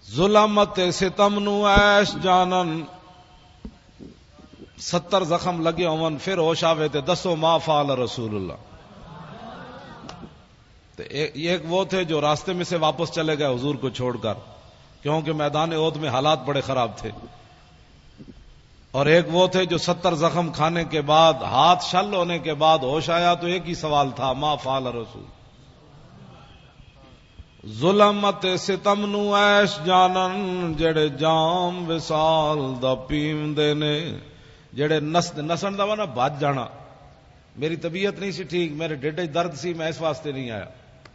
ظلمت ستم نو ایش جانن 70 زخم لگے ہون پھر ہوش آوے تے دسو ما فعل رسول اللہ. ایک وہ تھے جو راستے میں سے واپس چلے گئے حضور کو چھوڑ کر کیونکہ میدان احد میں حالات بڑے خراب تھے, اور ایک وہ تھے جو 70 زخم کھانے کے بعد ہاتھ شل ہونے کے بعد ہوش آیا تو ایک ہی سوال تھا ما فعل رسول. ظلمت ستم نو ایش جانن جڑے جام وصال دا پیوندے نے, جڑے نسن دا نا بھج جانا. میری طبیعت نہیں سی ٹھیک, میرے ڈیڈے درد سی, میں اس واسطے نہیں آیا.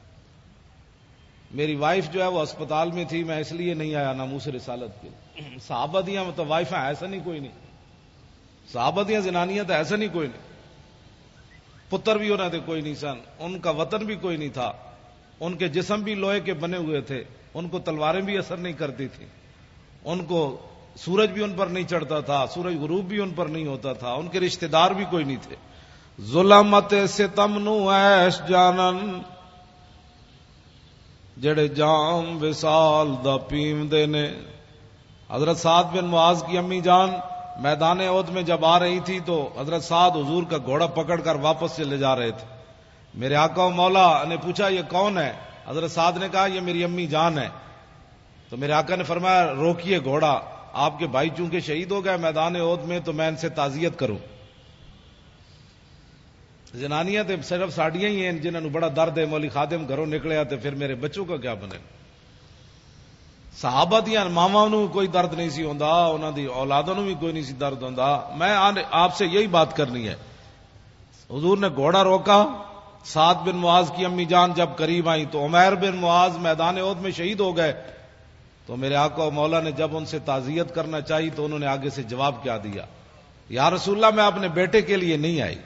میری وائف جو ہے وہ اسپتال میں تھی, میں اس لیے نہیں آیا ناموس رسالت کے. صحابہ دیاں مطلب وائفیں ایسا نہیں کوئی نہیں, صحابہ دیاں زنانیاں تو ایسا نہیں کوئی نہیں. پتر بھی انہوں نے کوئی نہیں سن, ان کا وطن بھی کوئی نہیں تھا, ان کے جسم بھی لوہے کے بنے ہوئے تھے, ان کو تلواریں بھی اثر نہیں کرتی تھیں, ان کو سورج بھی ان پر نہیں چڑھتا تھا, سورج غروب بھی ان پر نہیں ہوتا تھا, ان کے رشتہ دار بھی کوئی نہیں تھے. ظلمت ستم نو ایش جانن جڑے جام وصال دا پیوندے نے. حضرت سعد بن معاذ کی امی جان میدان احد میں جب آ رہی تھی تو حضرت سعد حضور کا گھوڑا پکڑ کر واپس چلے جا رہے تھے. میرے آقا و مولا نے پوچھا یہ کون ہے؟ حضرت سعد نے کہا یہ میری امی جان ہے. تو میرے آقا نے فرمایا روکیے گھوڑا, آپ کے بھائی چونکہ شہید ہو گئے میدان احد میں تو میں ان سے تعزیت کروں. زنانیاں تے صرف ساڈیاں ہی ہیں جنہاں نو بڑا درد ہے, مولی خادم گھروں نکلیا تے پھر میرے بچوں کا کیا بنے. صحابہ دیاں ماواں نو کوئی درد نہیں سی ہوندا, انہاں دی اولاداں نو بھی کوئی نہیں سی درد ہوندا. میں آپ سے یہی بات کرنی ہے. حضور نے گھوڑا روکا, سعد بن معاذ کی امی جان جب قریب آئیں تو عمیر بن معاذ میدان احد میں شہید ہو گئے. تو میرے آقا و مولا نے جب ان سے تعزیت کرنا چاہی تو انہوں نے آگے سے جواب کیا دیا, یا رسول اللہ میں اپنے بیٹے کے لیے نہیں آئی,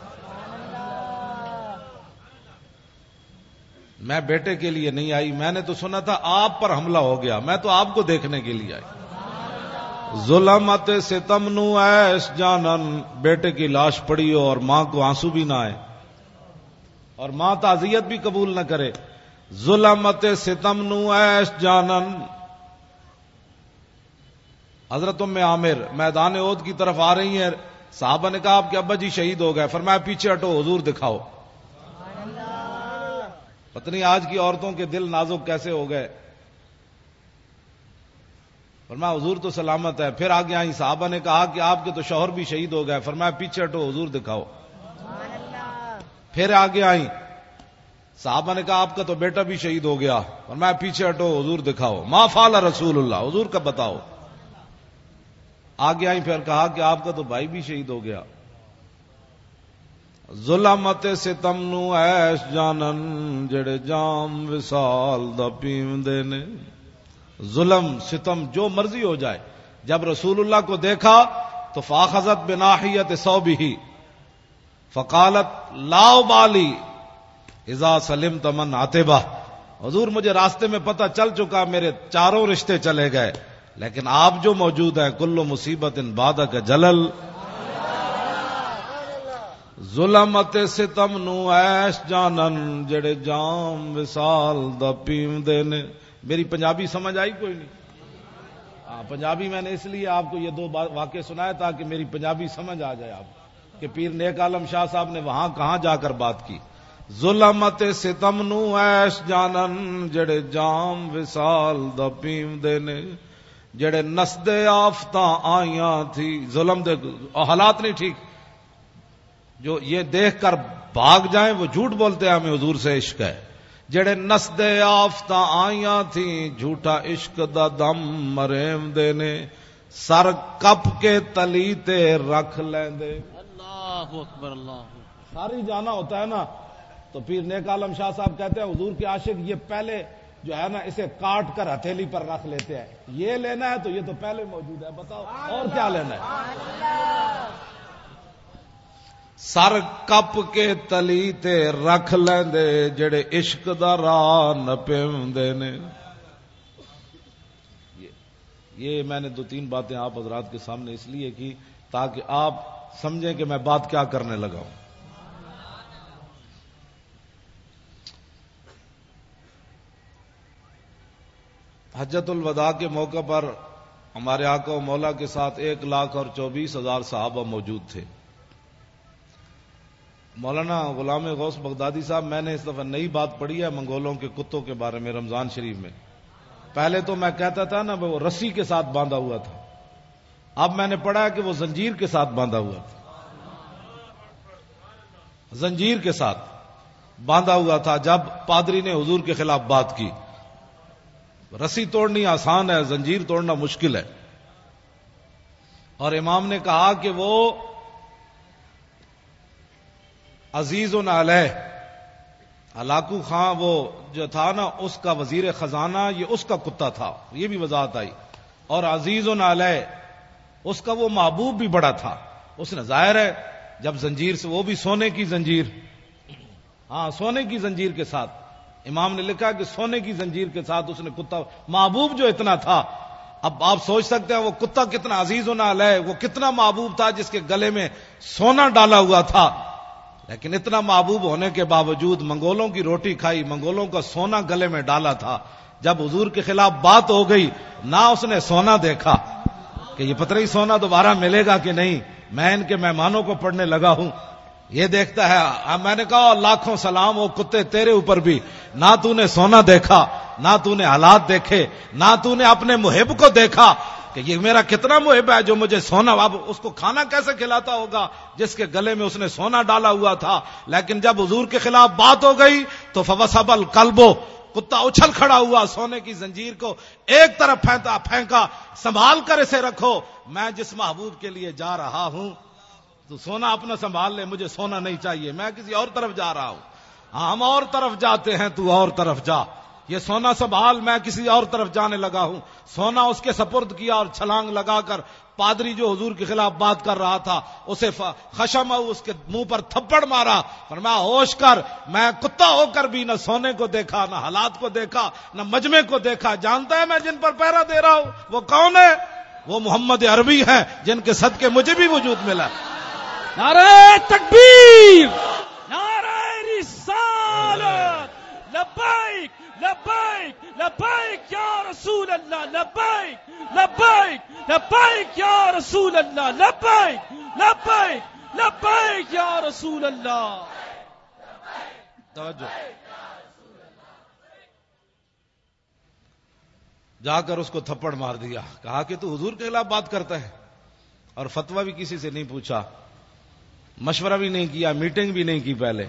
میں بیٹے کے لیے نہیں آئی, میں نے تو سنا تھا آپ پر حملہ ہو گیا, میں تو آپ کو دیکھنے کے لیے آئی. ظلمت ستم نو ایش جانن بیٹے کی لاش پڑی ہو اور ماں کو آنسو بھی نہ آئے اور ماں تعزیت بھی قبول نہ کرے. ظلمت ستم نو ایش جانن. حضرت ام عامر میدان احد کی طرف آ رہی ہیں, صحابہ نے کہا آپ کے ابا جی شہید ہو گئے, فرمایا پیچھے ہٹو حضور دکھاؤ. پتہ نہیں آج کی عورتوں کے دل نازک کیسے ہو گئے. فرمایا حضور تو سلامت ہے. پھر آگے آئیں, صحابہ نے کہا کہ آپ کے تو شوہر بھی شہید ہو گئے, فرمایا پیچھے ہٹو حضور دکھاؤ. پھر آگے آئیں, صحابہ نے کہا آپ کا تو بیٹا بھی شہید ہو گیا, فرمایا پیچھے ہٹو حضور دکھاؤ. ما فعل رسول اللہ, حضور کا بتاؤ. آگے آئیں, پھر کہا کہ آپ کا تو بھائی بھی شہید ہو گیا. ظلمت ستم نو ایش جانن جڑے جام وصال دا پیوندے نے. ظلم ستم جو مرضی ہو جائے, جب رسول اللہ کو دیکھا تو فاخذت بناحیت ثوبہ فقالت لا ابالی اذا سلمت من عتبہ. حضور مجھے راستے میں پتہ چل چکا, میرے چاروں رشتے چلے گئے, لیکن آپ جو موجود ہیں کل مصیبت بعدک جلل. ظلمت ستم نو ایش جانن جڑے جام وصال دا پیوندے نے. میری پنجابی سمجھ آئی کوئی نہیں؟ ہاں, پنجابی میں نے اس لیے آپ کو یہ 2 واقعے سنائے تاکہ میری پنجابی سمجھ آ جائے آپ کہ پیر نیک عالم شاہ صاحب نے وہاں کہاں جا کر بات کی. ظلمت ستم نو ایش جانن جڑے جام وصال دا پیوندے نے. جڑے نسدے آفتاں آئیاں تھی, ظلم دے حالات نہیں ٹھیک, جو یہ دیکھ کر بھاگ جائیں وہ جھوٹ بولتے ہیں ہمیں حضور سے عشق ہے. جڑے نسدے آفتاں آئیاں تھیں جھوٹا عشق دا دم مریم دے نے, سر کپ کے تلی تے رکھ لیندے. اللہ اکبر, اللہ. ساری جانا ہوتا ہے نا, تو پیر نیک عالم شاہ صاحب کہتے ہیں حضور کے عاشق یہ پہلے جو ہے نا اسے کاٹ کر ہتھیلی پر رکھ لیتے ہیں, یہ لینا ہے تو یہ تو پہلے موجود ہے, بتاؤ اور کیا لینا ہے. سر کپ کے تلی تے رکھ لیندے جڑے عشق دا راہ نہ پیوندے نے. یہ میں نے 2-3 باتیں آپ حضرات کے سامنے اس لیے کی تاکہ آپ سمجھیں کہ میں بات کیا کرنے لگا ہوں. حجۃ الوداع کے موقع پر ہمارے آقا و مولا کے ساتھ 1,24,000 صحابہ موجود تھے. مولانا غلام غوث بغدادی صاحب، میں نے اس دفعہ نئی بات پڑھی ہے منگولوں کے کتوں کے بارے میں رمضان شریف میں. پہلے تو میں کہتا تھا نا وہ رسی کے ساتھ باندھا ہوا تھا، اب میں نے پڑھا ہے کہ وہ زنجیر کے ساتھ باندھا ہوا تھا. زنجیر کے ساتھ باندھا ہوا تھا جب پادری نے حضور کے خلاف بات کی. رسی توڑنی آسان ہے، زنجیر توڑنا مشکل ہے. اور امام نے کہا کہ وہ عزیز علیہ، ہلاکو خان وہ جو تھا نا اس کا وزیر خزانہ، یہ اس کا کتا تھا، یہ بھی وضاحت آئی. اور عزیز علیہ اس کا وہ محبوب بھی بڑا تھا. اس نے ظاہر ہے جب زنجیر سے، وہ بھی سونے کی زنجیر، ہاں سونے کی زنجیر کے ساتھ، امام نے لکھا کہ سونے کی زنجیر کے ساتھ اس نے کتا، محبوب جو اتنا تھا. اب آپ سوچ سکتے ہیں وہ کتا کتنا عزیز علیہ، وہ کتنا محبوب تھا جس کے گلے میں سونا ڈالا ہوا تھا. لیکن اتنا محبوب ہونے کے باوجود منگولوں کی روٹی کھائی، منگولوں کا سونا گلے میں ڈالا تھا. جب حضور کے خلاف بات ہو گئی، نہ اس نے سونا دیکھا کہ یہ پتہ نہیں سونا دوبارہ ملے گا کہ نہیں، میں ان کے مہمانوں کو پڑھنے لگا ہوں، یہ دیکھتا ہے. میں نے کہا لاکھوں سلام وہ کتے تیرے اوپر بھی، نہ تو نے سونا دیکھا، نہ تو نے حالات دیکھے، نہ تو نے اپنے محب کو دیکھا کہ یہ میرا کتنا محب ہے جو مجھے سونا. اب اس کو کھانا کیسے کھلاتا ہوگا جس کے گلے میں اس نے سونا ڈالا ہوا تھا. لیکن جب حضور کے خلاف بات ہو گئی تو فوسب القلب، کتا اچھل کھڑا ہوا، سونے کی زنجیر کو ایک طرف پھینکا، سنبھال کر اسے رکھو، میں جس محبوب کے لیے جا رہا ہوں تو سونا اپنا سنبھال لے، مجھے سونا نہیں چاہیے، میں کسی اور طرف جا رہا ہوں. ہم اور طرف جاتے ہیں، تو اور طرف جا، یہ سونا سنبھال، میں کسی اور طرف جانے لگا ہوں. سونا اس کے سپرد کیا اور چھلانگ لگا کر پادری جو حضور کے خلاف بات کر رہا تھا اسے خشم اس کے منہ پر تھپڑ مارا. فرمایا ہوش کر، میں کتا ہو کر بھی نہ سونے کو دیکھا، نہ حالات کو دیکھا، نہ مجمع کو دیکھا. جانتا ہے میں جن پر پہرا دے رہا ہوں وہ کون ہے؟ وہ محمد عربی ہیں جن کے صدقے مجھے بھی وجود ملا. نعرہ تکبیر، نعرہ رسالت، لبیک لبیک لبیک یا رسول اللہ، لبیک لبیک لبیک یا رسول اللہ، لبیک لبیک لبیک یا رسول اللہ. توجہ، جا کر اس کو تھپڑ مار دیا. کہا کہ تو حضور کے خلاف بات کرتا ہے، اور فتویٰ بھی کسی سے نہیں پوچھا، مشورہ بھی نہیں کیا، میٹنگ بھی نہیں کی، پہلے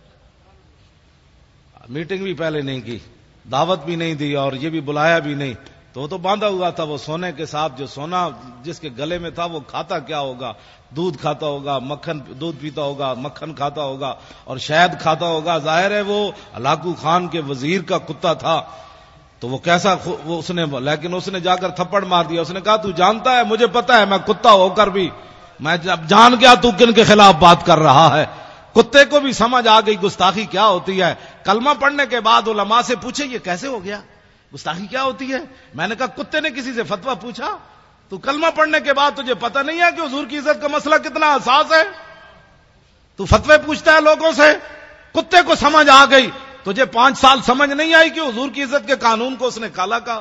میٹنگ بھی پہلے نہیں کی، دعوت بھی نہیں دی، اور یہ بھی بلایا بھی نہیں. تو باندھا ہوا تھا وہ سونے کے ساتھ. جو سونا جس کے گلے میں تھا وہ کھاتا کیا ہوگا؟ دودھ کھاتا ہوگا، مکھن، دودھ پیتا ہوگا، مکھن کھاتا ہوگا اور شہد کھاتا ہوگا. ظاہر ہے وہ ہلاکو خان کے وزیر کا کتا تھا، تو وہ کیسا وہ اس نے، لیکن اس نے جا کر تھپڑ مار دیا. اس نے کہا تو جانتا ہے، مجھے پتا ہے میں کتا ہو کر بھی میں جب جان گیا تو کن کے خلاف بات کر رہا ہے. کتے کو بھی سمجھ آ گئی گستاخی کیا ہوتی ہے. کلمہ پڑھنے کے بعد علماء سے پوچھے یہ کیسے ہو گیا، گستاخی کیا ہوتی ہے؟ میں نے کہا کتے نے کسی سے فتویٰ پوچھا؟ تو کلمہ پڑھنے کے بعد تجھے پتہ نہیں ہے کہ حضور کی عزت کا مسئلہ کتنا حساس ہے؟ تو فتوے پوچھتا ہے لوگوں سے. کتے کو سمجھ آ گئی، تجھے 5 سال سمجھ نہیں آئی کہ حضور کی عزت کے قانون کو اس نے کالا کہا.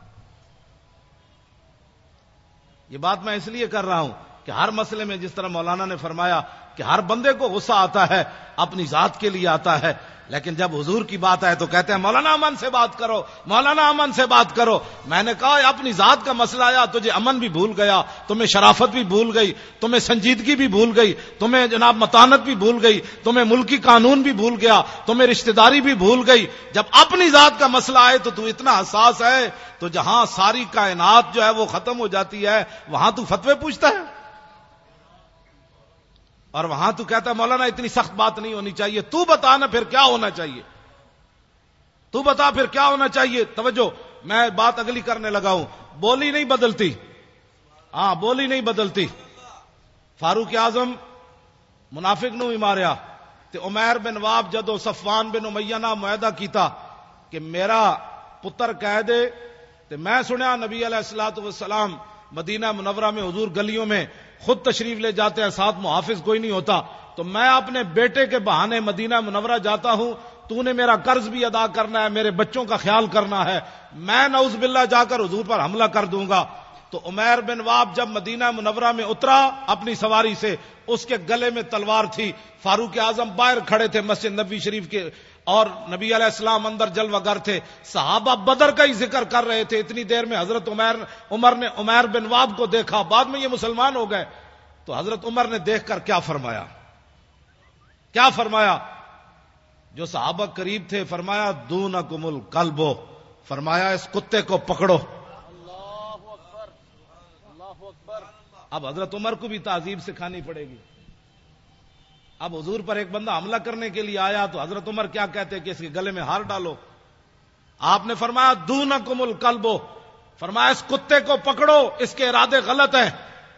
یہ بات میں اس لیے کر رہا ہوں کہ ہر مسئلے میں جس طرح مولانا نے فرمایا کہ ہر بندے کو غصہ آتا ہے، اپنی ذات کے لیے آتا ہے، لیکن جب حضور کی بات آئے تو کہتے ہیں مولانا امن سے بات کرو، مولانا امن سے بات کرو. میں نے کہا اپنی ذات کا مسئلہ آیا، تجھے امن بھی بھول گیا، تمہیں شرافت بھی بھول گئی، تمہیں سنجیدگی بھی بھول گئی، تمہیں جناب متانت بھی بھول گئی، تمہیں ملکی قانون بھی بھول گیا، تمہیں رشتہ داری بھی بھول گئی. جب اپنی ذات کا مسئلہ آئے تو اتنا حساس ہے، تو جہاں ساری کائنات جو ہے وہ ختم ہو جاتی ہے وہاں تو فتوے پوچھتا ہے، اور وہاں تو کہتا ہے مولانا اتنی سخت بات نہیں ہونی چاہیے. تو بتا نا پھر کیا ہونا چاہیے، تو بتا پھر کیا ہونا چاہیے. توجہ، میں بات اگلی کرنے لگا ہوں. بولی نہیں بدلتی، ہاں بولی نہیں بدلتی. فاروق اعظم منافق نو ہی ماریا تے عمیر بن واب جدو صفوان بن امیہ نہ معاہدہ کیتا کہ میرا پتر کہہ دے، تے میں سنیا نبی علیہ الصلوۃ والسلام مدینہ منورہ میں حضور گلیوں میں خود تشریف لے جاتے ہیں، ساتھ محافظ کوئی نہیں ہوتا، تو میں اپنے بیٹے کے بہانے مدینہ منورہ جاتا ہوں تو نے میرا قرض بھی ادا کرنا ہے، میرے بچوں کا خیال کرنا ہے، میں نعوذ باللہ جا کر حضور پر حملہ کر دوں گا۔ تو عمیر بن واب جب مدینہ منورہ میں اترا اپنی سواری سے، اس کے گلے میں تلوار تھی۔ فاروق اعظم باہر کھڑے تھے مسجد نبوی شریف کے، اور نبی علیہ السلام اندر جلوہ گر تھے۔ صحابہ بدر کا ہی ذکر کر رہے تھے، اتنی دیر میں حضرت عمر نے عمیر بن واب کو دیکھا، بعد میں یہ مسلمان ہو گئے۔ تو حضرت عمر نے دیکھ کر کیا فرمایا؟ کیا فرمایا؟ جو صحابہ قریب تھے، فرمایا دونکم الکلب، فرمایا اس کتے کو پکڑو۔ اب حضرت عمر کو بھی تہذیب سکھانی پڑے گی۔ اب حضور پر ایک بندہ حملہ کرنے کے لیے آیا تو حضرت عمر کیا کہتے کہ اس کے گلے میں ہار ڈالو؟ آپ نے فرمایا دونکم الکلب، فرمایا اس کتے کو پکڑو، اس کے ارادے غلط ہیں۔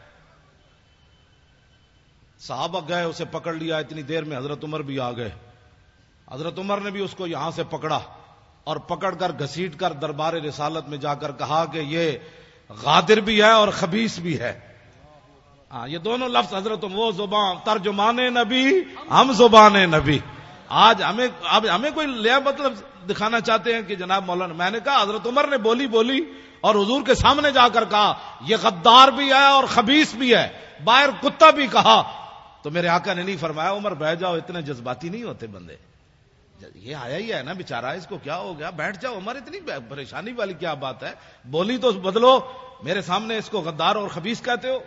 صحابہ گئے، اسے پکڑ لیا، اتنی دیر میں حضرت عمر بھی آ گئے۔ حضرت عمر نے بھی اس کو یہاں سے پکڑا اور پکڑ کر گھسیٹ کر دربار رسالت میں جا کر کہا کہ یہ غادر بھی ہے اور خبیث بھی ہے۔ ہاں، یہ دونوں لفظ حضرت، وہ زبان ترجمان نبی، ہم زبان نبی۔ آج ہمیں کوئی لیا مطلب دکھانا چاہتے ہیں کہ جناب مولانا، میں نے کہا حضرت عمر نے بولی اور حضور کے سامنے جا کر کہا یہ غدار بھی ہے اور خبیث بھی ہے، باہر کتا بھی کہا۔ تو میرے آقا نے نہیں فرمایا عمر بیٹھ جاؤ، اتنے جذباتی نہیں ہوتے بندے، یہ آیا ہی ہے نا بیچارہ، اس کو کیا ہو گیا، بیٹھ جاؤ عمر، اتنی پریشانی والی کیا بات ہے، بولی تو بدلو، میرے سامنے اس کو غدار اور خبیث کہتے ہو۔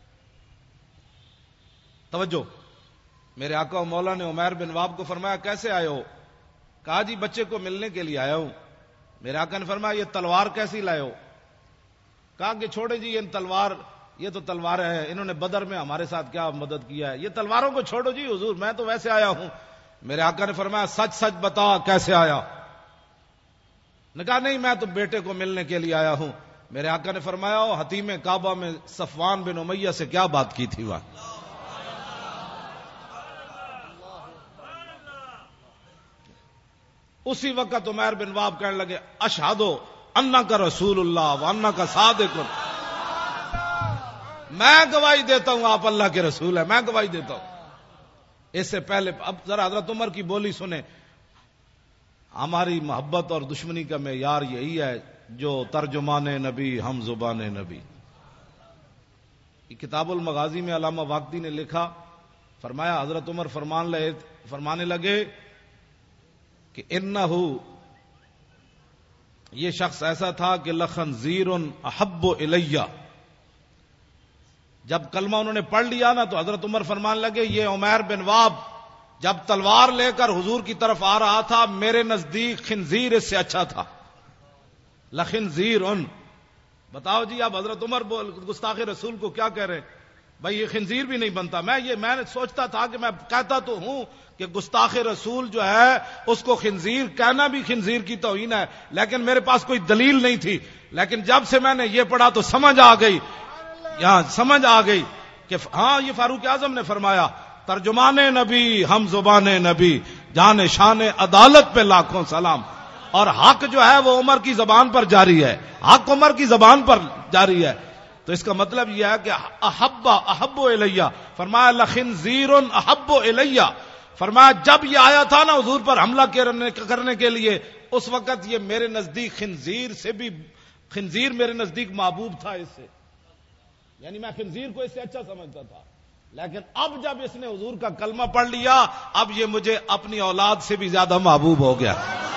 توجہ، میرے آقا و مولا نے عمیر بن واب کو فرمایا کیسے آئے ہو؟ کہا جی بچے کو ملنے کے لیے آیا ہوں۔ میرے آقا نے فرمایا یہ تلوار کیسی لائے ہو؟ کہا کہ چھوڑے جی یہ تلوار، یہ تو تلوار ہے، انہوں نے بدر میں ہمارے ساتھ کیا مدد کیا ہے، یہ تلواروں کو چھوڑو جی حضور، میں تو ویسے آیا ہوں۔ میرے آقا نے فرمایا سچ سچ بتا کیسے آیا؟ نے کہا نہیں میں تو بیٹے کو ملنے کے لیے آیا ہوں۔ میرے آقا نے فرمایا حتیم کعبہ میں صفوان بن امیہ سے کیا بات کی تھی وہاں؟ اسی وقت عمیر بن واب کہنے لگے اشہدو انک رسول اللہ وانک صادق، میں گواہی دیتا ہوں آپ اللہ کے رسول ہیں، میں گواہی دیتا ہوں۔ اس سے پہلے اب ذرا حضرت عمر کی بولی سنیں۔ ہماری محبت اور دشمنی کا معیار یہی ہے جو ترجمان نبی ہم زبان نبی۔ کتاب المغازی میں علامہ واقدی نے لکھا، فرمایا حضرت عمر فرمانے لگے کہ انہو، یہ شخص ایسا تھا کہ لخنزیر احب الیہ، جب کلمہ انہوں نے پڑھ لیا نا تو حضرت عمر فرمانے لگے یہ عمیر بن واب جب تلوار لے کر حضور کی طرف آ رہا تھا میرے نزدیک خنزیر اس سے اچھا تھا۔ لخنزیر، بتاؤ جی آپ حضرت عمر گستاخ رسول کو کیا کہہ رہے ہیں؟ بھائی یہ خنزیر بھی نہیں بنتا۔ میں نے سوچتا تھا کہ میں کہتا تو ہوں کہ گستاخ رسول جو ہے اس کو خنزیر کہنا بھی خنزیر کی توہین ہے، لیکن میرے پاس کوئی دلیل نہیں تھی، لیکن جب سے میں نے یہ پڑھا تو سمجھ آ گئی کہ ہاں یہ فاروق اعظم نے فرمایا ترجمان نبی ہم زبان نبی، جان شان عدالت پہ لاکھوں سلام، اور حق جو ہے وہ عمر کی زبان پر جاری ہے، حق عمر کی زبان پر جاری ہے۔ تو اس کا مطلب یہ ہے کہ احب الیہ، فرمایا لخنزیر احب الیہ، فرمایا جب یہ آیا تھا نا حضور پر حملہ کرنے کے لیے اس وقت یہ میرے نزدیک خنزیر میرے نزدیک محبوب تھا اس سے، یعنی میں خنزیر کو اس سے اچھا سمجھتا تھا، لیکن اب جب اس نے حضور کا کلمہ پڑھ لیا اب یہ مجھے اپنی اولاد سے بھی زیادہ محبوب ہو گیا۔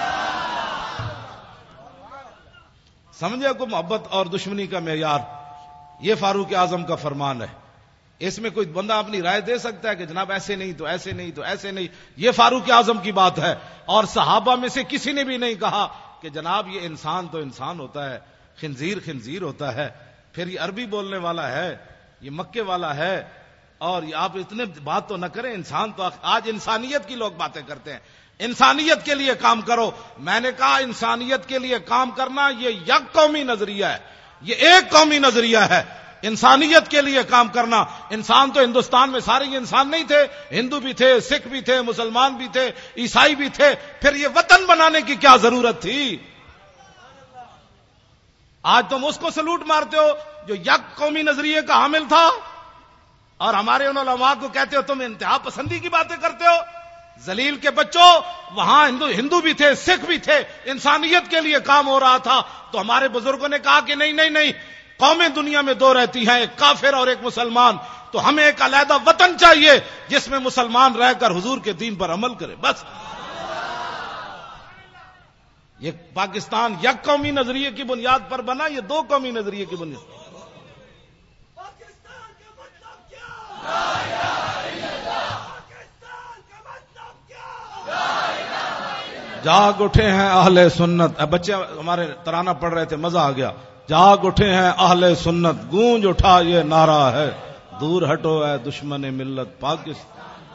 سمجھے کو محبت اور دشمنی کا معیار، یہ فاروق اعظم کا فرمان ہے۔ اس میں کوئی بندہ اپنی رائے دے سکتا ہے کہ جناب ایسے نہیں تو ایسے نہیں تو ایسے نہیں، یہ فاروق اعظم کی بات ہے۔ اور صحابہ میں سے کسی نے بھی نہیں کہا کہ جناب یہ انسان تو انسان ہوتا ہے، خنزیر ہوتا ہے، پھر یہ عربی بولنے والا ہے، یہ مکے والا ہے، اور آپ اتنے بات تو نہ کریں، انسان تو آج انسانیت کی لوگ باتیں کرتے ہیں، انسانیت کے لیے کام کرو۔ میں نے کہا انسانیت کے لیے کام کرنا یہ یک قومی نظریہ ہے، یہ ایک قومی نظریہ ہے، انسانیت کے لیے کام کرنا۔ انسان تو ہندوستان میں سارے انسان نہیں تھے، ہندو بھی تھے، سکھ بھی تھے، مسلمان بھی تھے، عیسائی بھی تھے، پھر یہ وطن بنانے کی کیا ضرورت تھی؟ آج تم اس کو سلوٹ مارتے ہو جو یک قومی نظریے کا حامل تھا، اور ہمارے ان علماء کو کہتے ہو تم انتہا پسندی کی باتیں کرتے ہو۔ ذلیل کے بچوں، وہاں ہندو بھی تھے، سکھ بھی تھے، انسانیت کے لیے کام ہو رہا تھا، تو ہمارے بزرگوں نے کہا کہ نہیں، قومیں دنیا میں دو رہتی ہیں، ایک کافر اور ایک مسلمان، تو ہمیں ایک علیحدہ وطن چاہیے جس میں مسلمان رہ کر حضور کے دین پر عمل کرے. بس یہ پاکستان یک قومی نظریے کی بنیاد پر بنا، یہ دو قومی نظریے کی بنیاد. پاکستان کا مطلب کیا؟ پاکستان کا مطلب کیا؟ جاگ اٹھے ہیں اہل سنت. بچے ہمارے ترانہ پڑھ رہے تھے، مزہ آ گیا. جاگ اٹھے ہیں اہل سنت، گونج اٹھا یہ نعرہ ہے، دور ہٹو اے دشمن ملت پاکستان.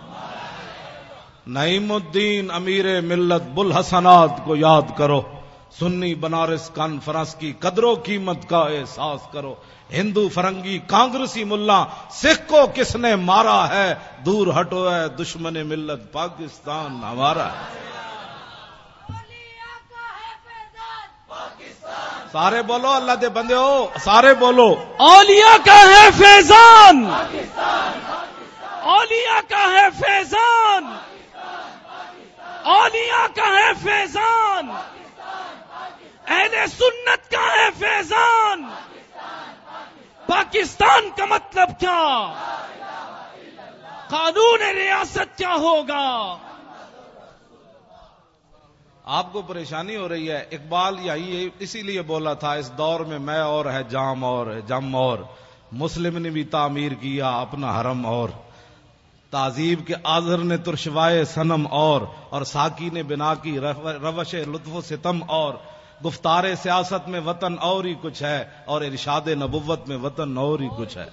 نعیم الدین امیر ملت بوالحسنات کو یاد کرو، سنی بنارس کانفرنس کی قدر و قیمت کا احساس کرو. ہندو فرنگی کانگریسی ملا سکھ کو کس نے مارا ہے، دور ہٹو اے دشمن ملت پاکستان ہمارا ہے. سارے بولو، اللہ دے بندے ہو، سارے بولو. اولیاء کا ہے فیضان، اولیاء کا ہے فیضان، اولیاء کا ہے فیضان، اہل سنت کا ہے فیضان. پاکستان کا مطلب کیا؟ قانون ریاست کیا ہوگا؟ آپ کو پریشانی ہو رہی ہے. اقبال یہی اسی لیے بولا تھا، اس دور میں میں اور ہے جام اور ہے جم اور، مسلم نے بھی تعمیر کیا اپنا حرم اور، تہذیب کے آذر نے ترشوائے صنم اور ساکی نے بنا کی روش لطف و ستم اور، گفتار سیاست میں وطن اور ہی کچھ ہے، اور ارشاد نبوت میں وطن اور ہی کچھ ہے.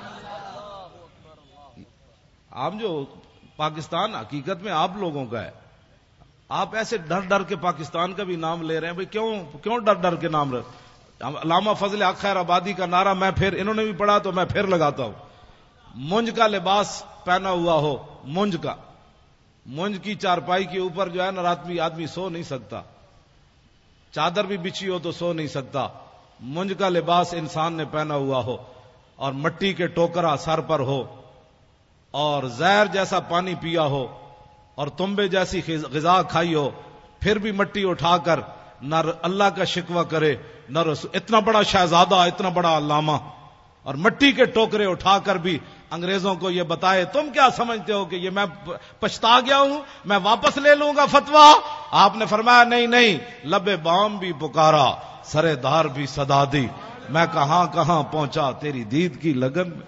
آپ جو پاکستان حقیقت میں آپ لوگوں کا ہے. آپ ایسے ڈر ڈر کے پاکستان کا بھی نام لے رہے ہیں، بھئی کیوں ڈر ڈر کے نام رہے؟ علامہ فضل حق خیر آبادی کا نعرہ میں پھر انہوں نے بھی پڑھا تو میں پھر لگاتا ہوں. منج کا لباس پہنا ہوا ہو، منج کی چارپائی کے اوپر جو ہے نا رات میں آدمی سو نہیں سکتا، چادر بھی بچھی ہو تو سو نہیں سکتا. منج کا لباس انسان نے پہنا ہوا ہو، اور مٹی کے ٹوکرا سر پر ہو، اور زہر جیسا پانی پیا ہو، اور تنبے جیسی غذا کھائی ہو، پھر بھی مٹی اٹھا کر نہ اللہ کا شکوہ کرے نہ رسول. اتنا بڑا شہزادہ، اتنا بڑا علامہ، اور مٹی کے ٹوکرے اٹھا کر بھی انگریزوں کو یہ بتائے تم کیا سمجھتے ہو کہ یہ میں پچھتا گیا ہوں، میں واپس لے لوں گا فتویٰ. آپ نے فرمایا نہیں، لبے بام بھی پکارا، سرے دار بھی صدا دی، میں کہاں کہاں پہنچا تیری دید کی لگن میں.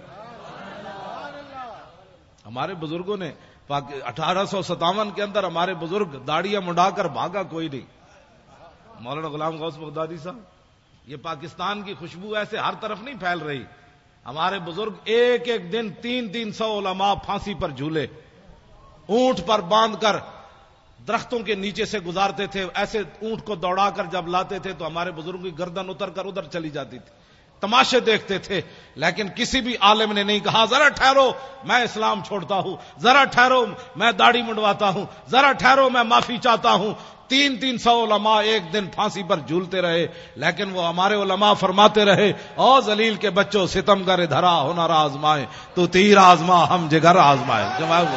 ہمارے بزرگوں نے 1857 کے اندر ہمارے بزرگ داڑیاں منڈا کر بھاگا کوئی نہیں. مولانا غلام غوث بغدادی صاحب، یہ پاکستان کی خوشبو ایسے ہر طرف نہیں پھیل رہی. ہمارے بزرگ ایک دن 300 علماء پھانسی پر جھولے، اونٹ پر باندھ کر درختوں کے نیچے سے گزارتے تھے. ایسے اونٹ کو دوڑا کر جب لاتے تھے تو ہمارے بزرگوں کی گردن اتر کر ادھر چلی جاتی تھی. تماشے دیکھتے تھے، لیکن کسی بھی عالم نے نہیں کہا ذرا ٹھہرو میں اسلام چھوڑتا ہوں، ذرا ٹھہرو میں داڑھی منڈواتا ہوں، ذرا ٹھہرو میں معافی چاہتا ہوں. 300 علماء ایک دن پھانسی پر جھولتے رہے، لیکن وہ ہمارے علماء فرماتے رہے، او ذلیل کے بچوں ستم گر دھرا ہنر آزمائے، تو تیر آزما ہم جگر آزمائے. جواب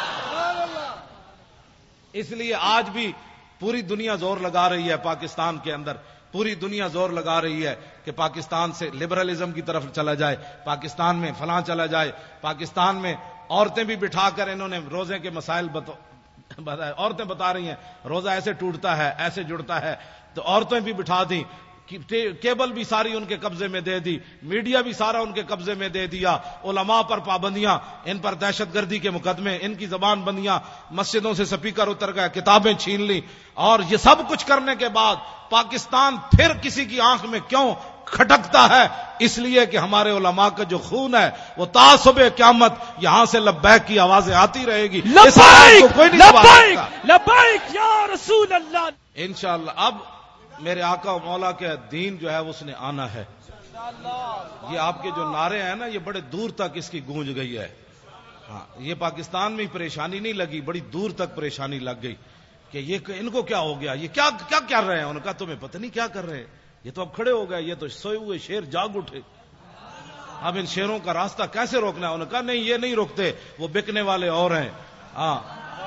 اس لیے آج بھی پوری دنیا زور لگا رہی ہے، پاکستان کے اندر پوری دنیا زور لگا رہی ہے کہ پاکستان سے لبرلزم کی طرف چلا جائے، پاکستان میں فلاں چلا جائے. پاکستان میں عورتیں بھی بٹھا کر انہوں نے روزے کے مسائل بتائے. عورتیں بتا رہی ہیں روزہ ایسے ٹوٹتا ہے، ایسے جڑتا ہے، تو عورتیں بھی بٹھا دیں. کیبل بھی ساری ان کے قبضے میں دے دی، میڈیا بھی سارا ان کے قبضے میں دے دیا. علماء پر پابندیاں، ان پر دہشت گردی کے مقدمے، ان کی زبان بندیاں، مسجدوں سے سپیکر اتر گئے، کتابیں چھین لی. اور یہ سب کچھ کرنے کے بعد پاکستان پھر کسی کی آنکھ میں کیوں کھٹکتا ہے؟ اس لیے کہ ہمارے علماء کا جو خون ہے وہ تا صبح قیامت یہاں سے لبیک کی آوازیں آتی رہے گی. لبیک لبیک لبیک یا رسول اللہ. انشاءاللہ اب میرے آقا و مولا کے دین جو ہے اس نے آنا ہے. یہ آپ کے جو نعرے ہیں نا، یہ بڑے دور تک اس کی گونج گئی ہے. ہاں، یہ پاکستان میں پریشانی نہیں لگی، بڑی دور تک پریشانی لگ گئی کہ یہ ان کو کیا ہو گیا، یہ کیا کر رہے ہیں. ان کا تمہیں پتہ نہیں کیا کر رہے ہیں، یہ تو اب کھڑے ہو گئے، یہ تو سوئے ہوئے شیر جاگ اٹھے، اب ان شیروں کا راستہ کیسے روکنا ہے. انہوں نے کہا نہیں، یہ نہیں روکتے، وہ بکنے والے اور ہیں. ہاں،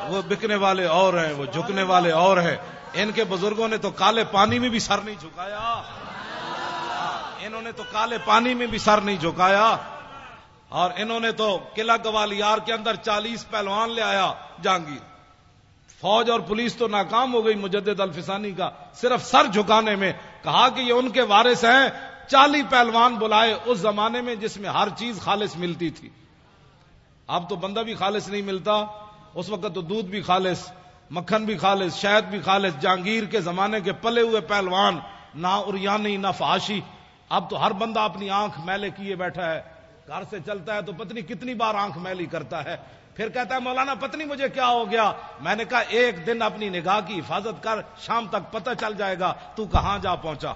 وہ بکنے والے اور ہیں، وہ جھکنے والے اور ہیں. ان کے بزرگوں نے تو کالے پانی میں بھی سر نہیں جھکایا. انہوں نے تو کالے پانی میں بھی سر نہیں جھکایا. اور انہوں نے تو قلعہ گوالیار کے اندر 40 پہلوان لے آیا جہانگیر. فوج اور پولیس تو ناکام ہو گئی مجدد الفسانی کا صرف سر جھکانے میں. کہا کہ یہ ان کے وارث ہیں. 40 پہلوان بلائے اس زمانے میں جس میں ہر چیز خالص ملتی تھی. اب تو بندہ بھی خالص نہیں ملتا. اس وقت تو دودھ بھی خالص، مکھن بھی خالص، شہد بھی خالص. جہانگیر کے زمانے کے پلے ہوئے پہلوان، نہ اریانی نہ فحاشی. اب تو ہر بندہ اپنی آنکھ میلے کیے بیٹھا ہے. گھر سے چلتا ہے تو پتنی کتنی بار آنکھ میلی کرتا ہے. پھر کہتا ہے مولانا پتنی مجھے کیا ہو گیا. میں نے کہا ایک دن اپنی نگاہ کی حفاظت کر، شام تک پتہ چل جائے گا تو کہاں جا پہنچا.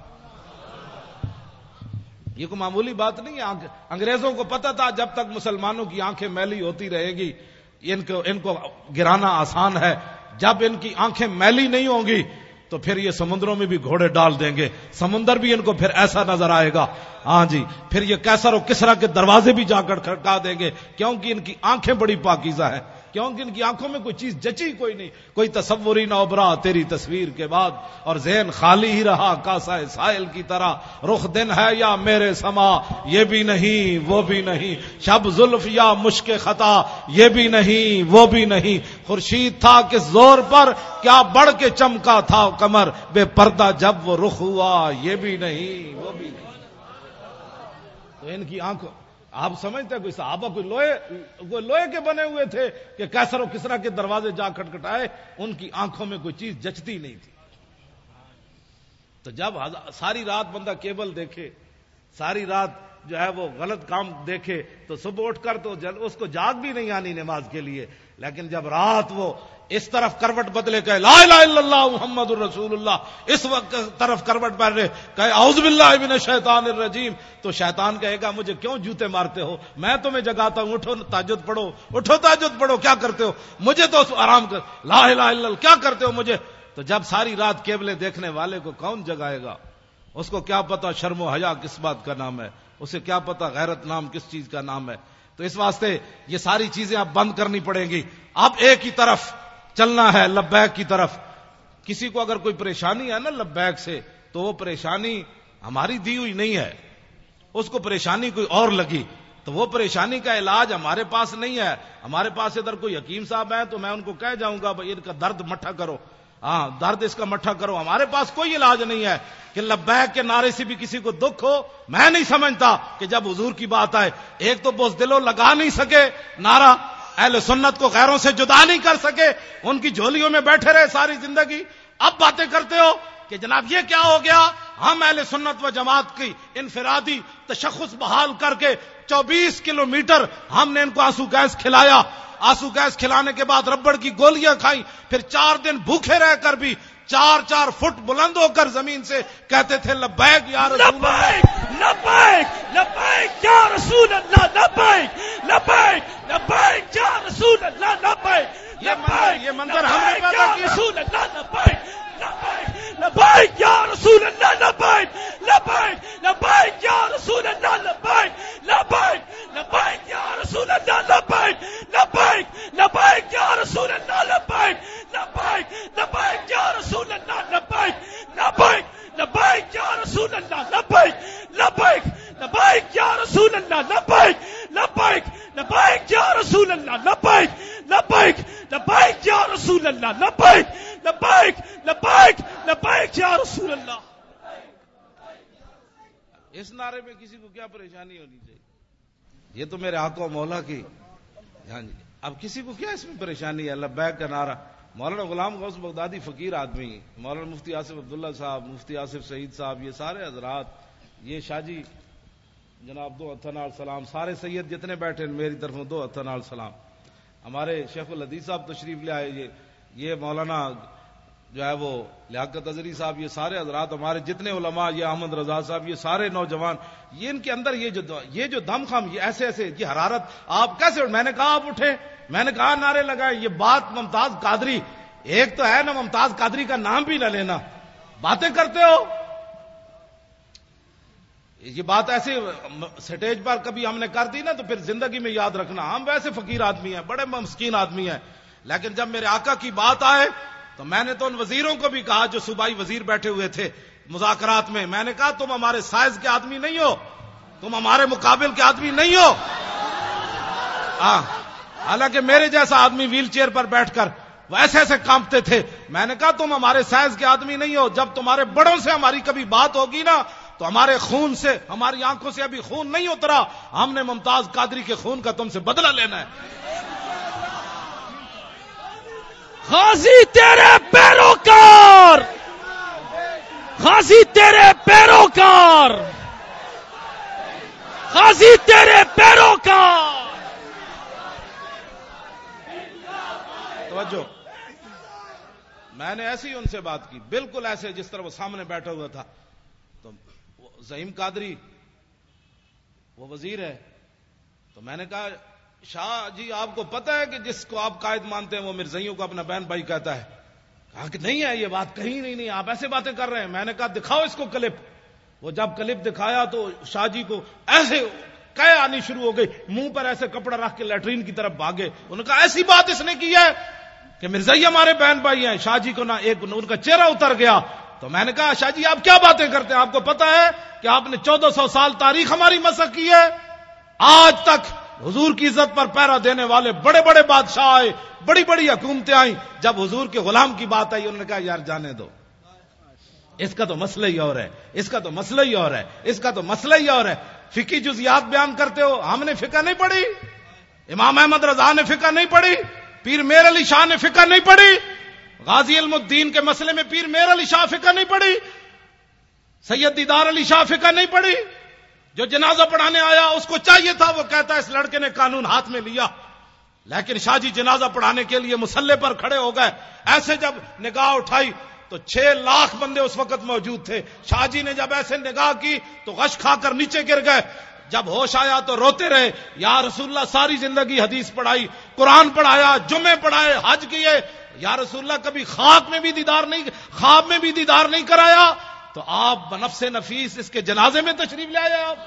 یہ کوئی معمولی بات نہیں ہے. انگریزوں کو پتہ تھا جب تک مسلمانوں کی آنکھیں میلی ہوتی رہے گی ان کو گرانا آسان ہے. جب ان کی آنکھیں میلی نہیں ہوں گی تو پھر یہ سمندروں میں بھی گھوڑے ڈال دیں گے. سمندر بھی ان کو پھر ایسا نظر آئے گا. ہاں جی، پھر یہ کیسر و کسرا کے دروازے بھی جا کر کھڑکا دیں گے، کیونکہ ان کی آنکھیں بڑی پاکیزہ ہیں. کیونکہ ان کی آنکھوں میں کوئی چیز جچی کوئی نہیں. کوئی تصوری نہ ابھرا تیری تصویر کے بعد، اور ذہن خالی ہی رہا کاسا سائل کی طرح. رخ دن ہے یا میرے سما یہ بھی نہیں وہ بھی نہیں، شب زلف یا مشک خطا یہ بھی نہیں وہ بھی نہیں. خورشید تھا کس زور پر کیا بڑھ کے چمکا تھا کمر، بے پردہ جب وہ رخ ہوا یہ بھی نہیں وہ بھی نہیں. تو ان کی آنکھوں، آپ سمجھتے ہیں کوئی صحابہ کوئی لوہے کے بنے ہوئے تھے کہ کیسر و کسرا کے دروازے جا کھٹکھٹائے؟ ان کی آنکھوں میں کوئی چیز جچتی نہیں تھی. تو جب ساری رات بندہ کیبل دیکھے، ساری رات جو ہے وہ غلط کام دیکھے، تو صبح اٹھ کر تو اس کو جاگ بھی نہیں آنی نماز کے لیے. لیکن جب رات وہ اس طرف کروٹ بدلے کہ لا الہ الا اللہ محمد الرسول اللہ، اس وقت طرف کروٹ بدلے کہ اعوذ باللہ من الشیطان الرجیم، تو شیطان کہے گا مجھے کیوں جوتے مارتے ہو، میں تمہیں جگاتا ہوں، اٹھو تہجد پڑھو، اٹھو تہجد پڑھو، کیا کرتے ہو مجھے تو آرام کر، لا الہ الا اللہ کیا کرتے ہو مجھے. تو جب ساری رات کیبلیں دیکھنے والے کو کون جگائے گا؟ اس کو کیا پتا شرم و حیا کس بات کا نام ہے، اسے کیا پتا غیرت نام کس چیز کا نام ہے. تو اس واسطے یہ ساری چیزیں اب بند کرنی پڑیں گی. اب ایک ہی طرف چلنا ہے، لبیک کی طرف. کسی کو اگر کوئی پریشانی ہے نا لبیک سے، تو وہ پریشانی ہماری دی ہوئی نہیں ہے، اس کو پریشانی کوئی اور لگی، تو وہ پریشانی کا علاج ہمارے پاس نہیں ہے. ہمارے پاس ادھر کوئی حکیم صاحب ہیں تو میں ان کو کہہ جاؤں گا بھائی ان کا درد مٹھا کرو، ہاں درد اس کا مٹھا کرو. ہمارے پاس کوئی علاج نہیں ہے کہ لبیک کے نعرے سے بھی کسی کو دکھ ہو. میں نہیں سمجھتا کہ جب حضور کی بات آئے، ایک تو بزدلوں لگا نہیں سکے نعرہ، اہل سنت کو غیروں سے جدا نہیں کر سکے، ان کی جھولیوں میں بیٹھے رہے ساری زندگی. اب باتیں کرتے ہو کہ جناب یہ کیا ہو گیا. ہم اہل سنت و جماعت کی انفرادی تشخص بحال کر کے 24 کلومیٹر ہم نے ان کو آنسو گیس کھلایا. آنسو گیس کھلانے کے بعد ربڑ کی گولیاں کھائیں، پھر 4 دن بھوکے رہ کر بھی 4 فٹ بلند ہو کر زمین سے کہتے تھے لبیک یا رسول اللہ، لبیک لبیک یا رسول اللہ، لبیک لبیک لبیک یا رسول اللہ، لبیک یہ منظر ہم نے پیدا کیا. رسول اللہ، لبیک لبیک یا رسول اللہ، لبیک لبیک لبیک یا رسول اللہ، لبیک لبیک لبیک یا رسول اللہ، لبیک لبیک لبیک یا رسول اللہ، لبیک لبیک لبیک یا رسول اللہ، لبیک لبیک لبیک یا رسول اللہ، لبیک لبیک لبیک یا رسول اللہ، لبیک لبیک لبیک یا رسول اللہ، لبیک لبیک لبیک یا رسول اللہ، لبیک لبیک لبیک لبیک یا رسول اللہ. اس نعرے میں کسی کو کیا پریشانی ہونی چاہیے؟ یہ تو میرے آقا و مولا کی. ہاں جی، اب کسی کو کیا اس میں پریشانی ہے؟ لبیک کا نعرہ. مولانا غلام غوث بغدادی فقیر آدمی، مولانا مفتی آصف عبداللہ صاحب، مفتی آصف سعید صاحب، یہ سارے حضرات، یہ شاہ جی جناب 2 ہتھاں نال سلام، سارے سید جتنے بیٹھے میری طرف 2 ہتھاں نال سلام. ہمارے شیخ الحدیث صاحب تشریف لے آئے، یہ مولانا جو ہے وہ لیاقت اظہری صاحب، یہ سارے حضرات ہمارے جتنے علماء، یہ احمد رضا صاحب، یہ سارے نوجوان، یہ ان کے اندر یہ جو دم خم، یہ ایسے یہ حرارت، آپ کیسے؟ میں نے کہا آپ اٹھے، میں نے کہا نعرے لگائے. یہ بات ممتاز قادری، ایک تو ہے نا ممتاز قادری کا نام بھی نہ لینا، باتیں کرتے ہو. یہ بات ایسے سٹیج پر کبھی ہم نے کر دی نا تو پھر زندگی میں یاد رکھنا. ہم ویسے فقیر آدمی ہیں، بڑے مسکین آدمی ہیں، لیکن جب میرے آقا کی بات آئے تو میں نے تو ان وزیروں کو بھی کہا جو صوبائی وزیر بیٹھے ہوئے تھے مذاکرات میں، میں نے کہا تم ہمارے سائز کے آدمی نہیں ہو، تم ہمارے مقابل کے آدمی نہیں ہو. حالانکہ میرے جیسا آدمی ویل چیئر پر بیٹھ کر وہ ایسے ایسے کانپتے تھے. میں نے کہا تم ہمارے سائز کے آدمی نہیں ہو، جب تمہارے بڑوں سے ہماری کبھی بات ہوگی نا تو ہمارے خون سے، ہماری آنکھوں سے ابھی خون نہیں اترا، ہم نے ممتاز قادری کے خون کا تم سے بدلہ لینا ہے. غازی تیرے پیروکار، غازی تیرے پیروکار، غازی تیرے پیروکار. توجہ، میں نے ایسے ہی ان سے بات کی، بالکل ایسے جس طرح وہ سامنے بیٹھا ہوا تھا. تو زعیم قادری وہ وزیر ہے، تو میں نے کہا شاہ جی آپ کو پتہ ہے کہ جس کو آپ قائد مانتے ہیں وہ مرزائیوں کو اپنا بہن بھائی کہتا ہے؟ کہا کہ نہیں ہے یہ بات، کہیں نہیں، آپ ایسے باتیں کر رہے ہیں. میں نے کہا دکھاؤ اس کو کلپ. وہ جب کلپ دکھایا تو شاہ جی کو ایسے کہے آنی شروع ہو گئی، منہ پر ایسے کپڑا رکھ کے لیٹرین کی طرف بھاگے. انہوں نے کہا ایسی بات اس نے کی ہے کہ مرزائی ہمارے بہن بھائی ہیں. شاہ جی کو نہ ایک ان کا چہرہ اتر گیا. تو میں نے کہا شاہ جی آپ کیا باتیں کرتے ہیں؟ آپ کو پتا ہے کہ آپ نے 1400 سال تاریخ ہماری مسخ کی ہے. آج تک حضور کی عزت پر پہرا دینے والے بڑے بڑے بادشاہ آئے، بڑی بڑی حکومتیں آئیں، جب حضور کے غلام کی بات آئی انہوں نے کہا یار جانے دو، اس کا تو مسئلہ ہی اور ہے، اس کا تو مسئلہ ہی اور ہے، اس کا تو مسئلہ ہی اور ہے. فقہی جزیات بیان کرتے ہو، ہم نے فقہ نہیں پڑھی، امام احمد رضا نے فقہ نہیں پڑھی، پیر میر علی شاہ نے فقہ نہیں پڑھی، غازی علم الدین کے مسئلے میں پیر میر علی شاہ فقہ نہیں پڑھی، سید دیدار علی شاہ فقہ نہیں پڑھی. جو جنازہ پڑھانے آیا اس کو چاہیے تھا، وہ کہتا ہے اس لڑکے نے قانون ہاتھ میں لیا، لیکن شاہ جی جنازہ پڑھانے کے لیے مصلی پر کھڑے ہو گئے. ایسے جب نگاہ اٹھائی تو 6 لاکھ بندے اس وقت موجود تھے. شاہ جی نے جب ایسے نگاہ کی تو غش کھا کر نیچے گر گئے. جب ہوش آیا تو روتے رہے، یا رسول اللہ ساری زندگی حدیث پڑھائی، قرآن پڑھایا، جمعے پڑھائے، حج کیے، یا رسول اللہ کبھی خواب میں بھی دیدار نہیں کرایا. تو آپ بنفس نفیس اس کے جنازے میں تشریف لے آئے. آپ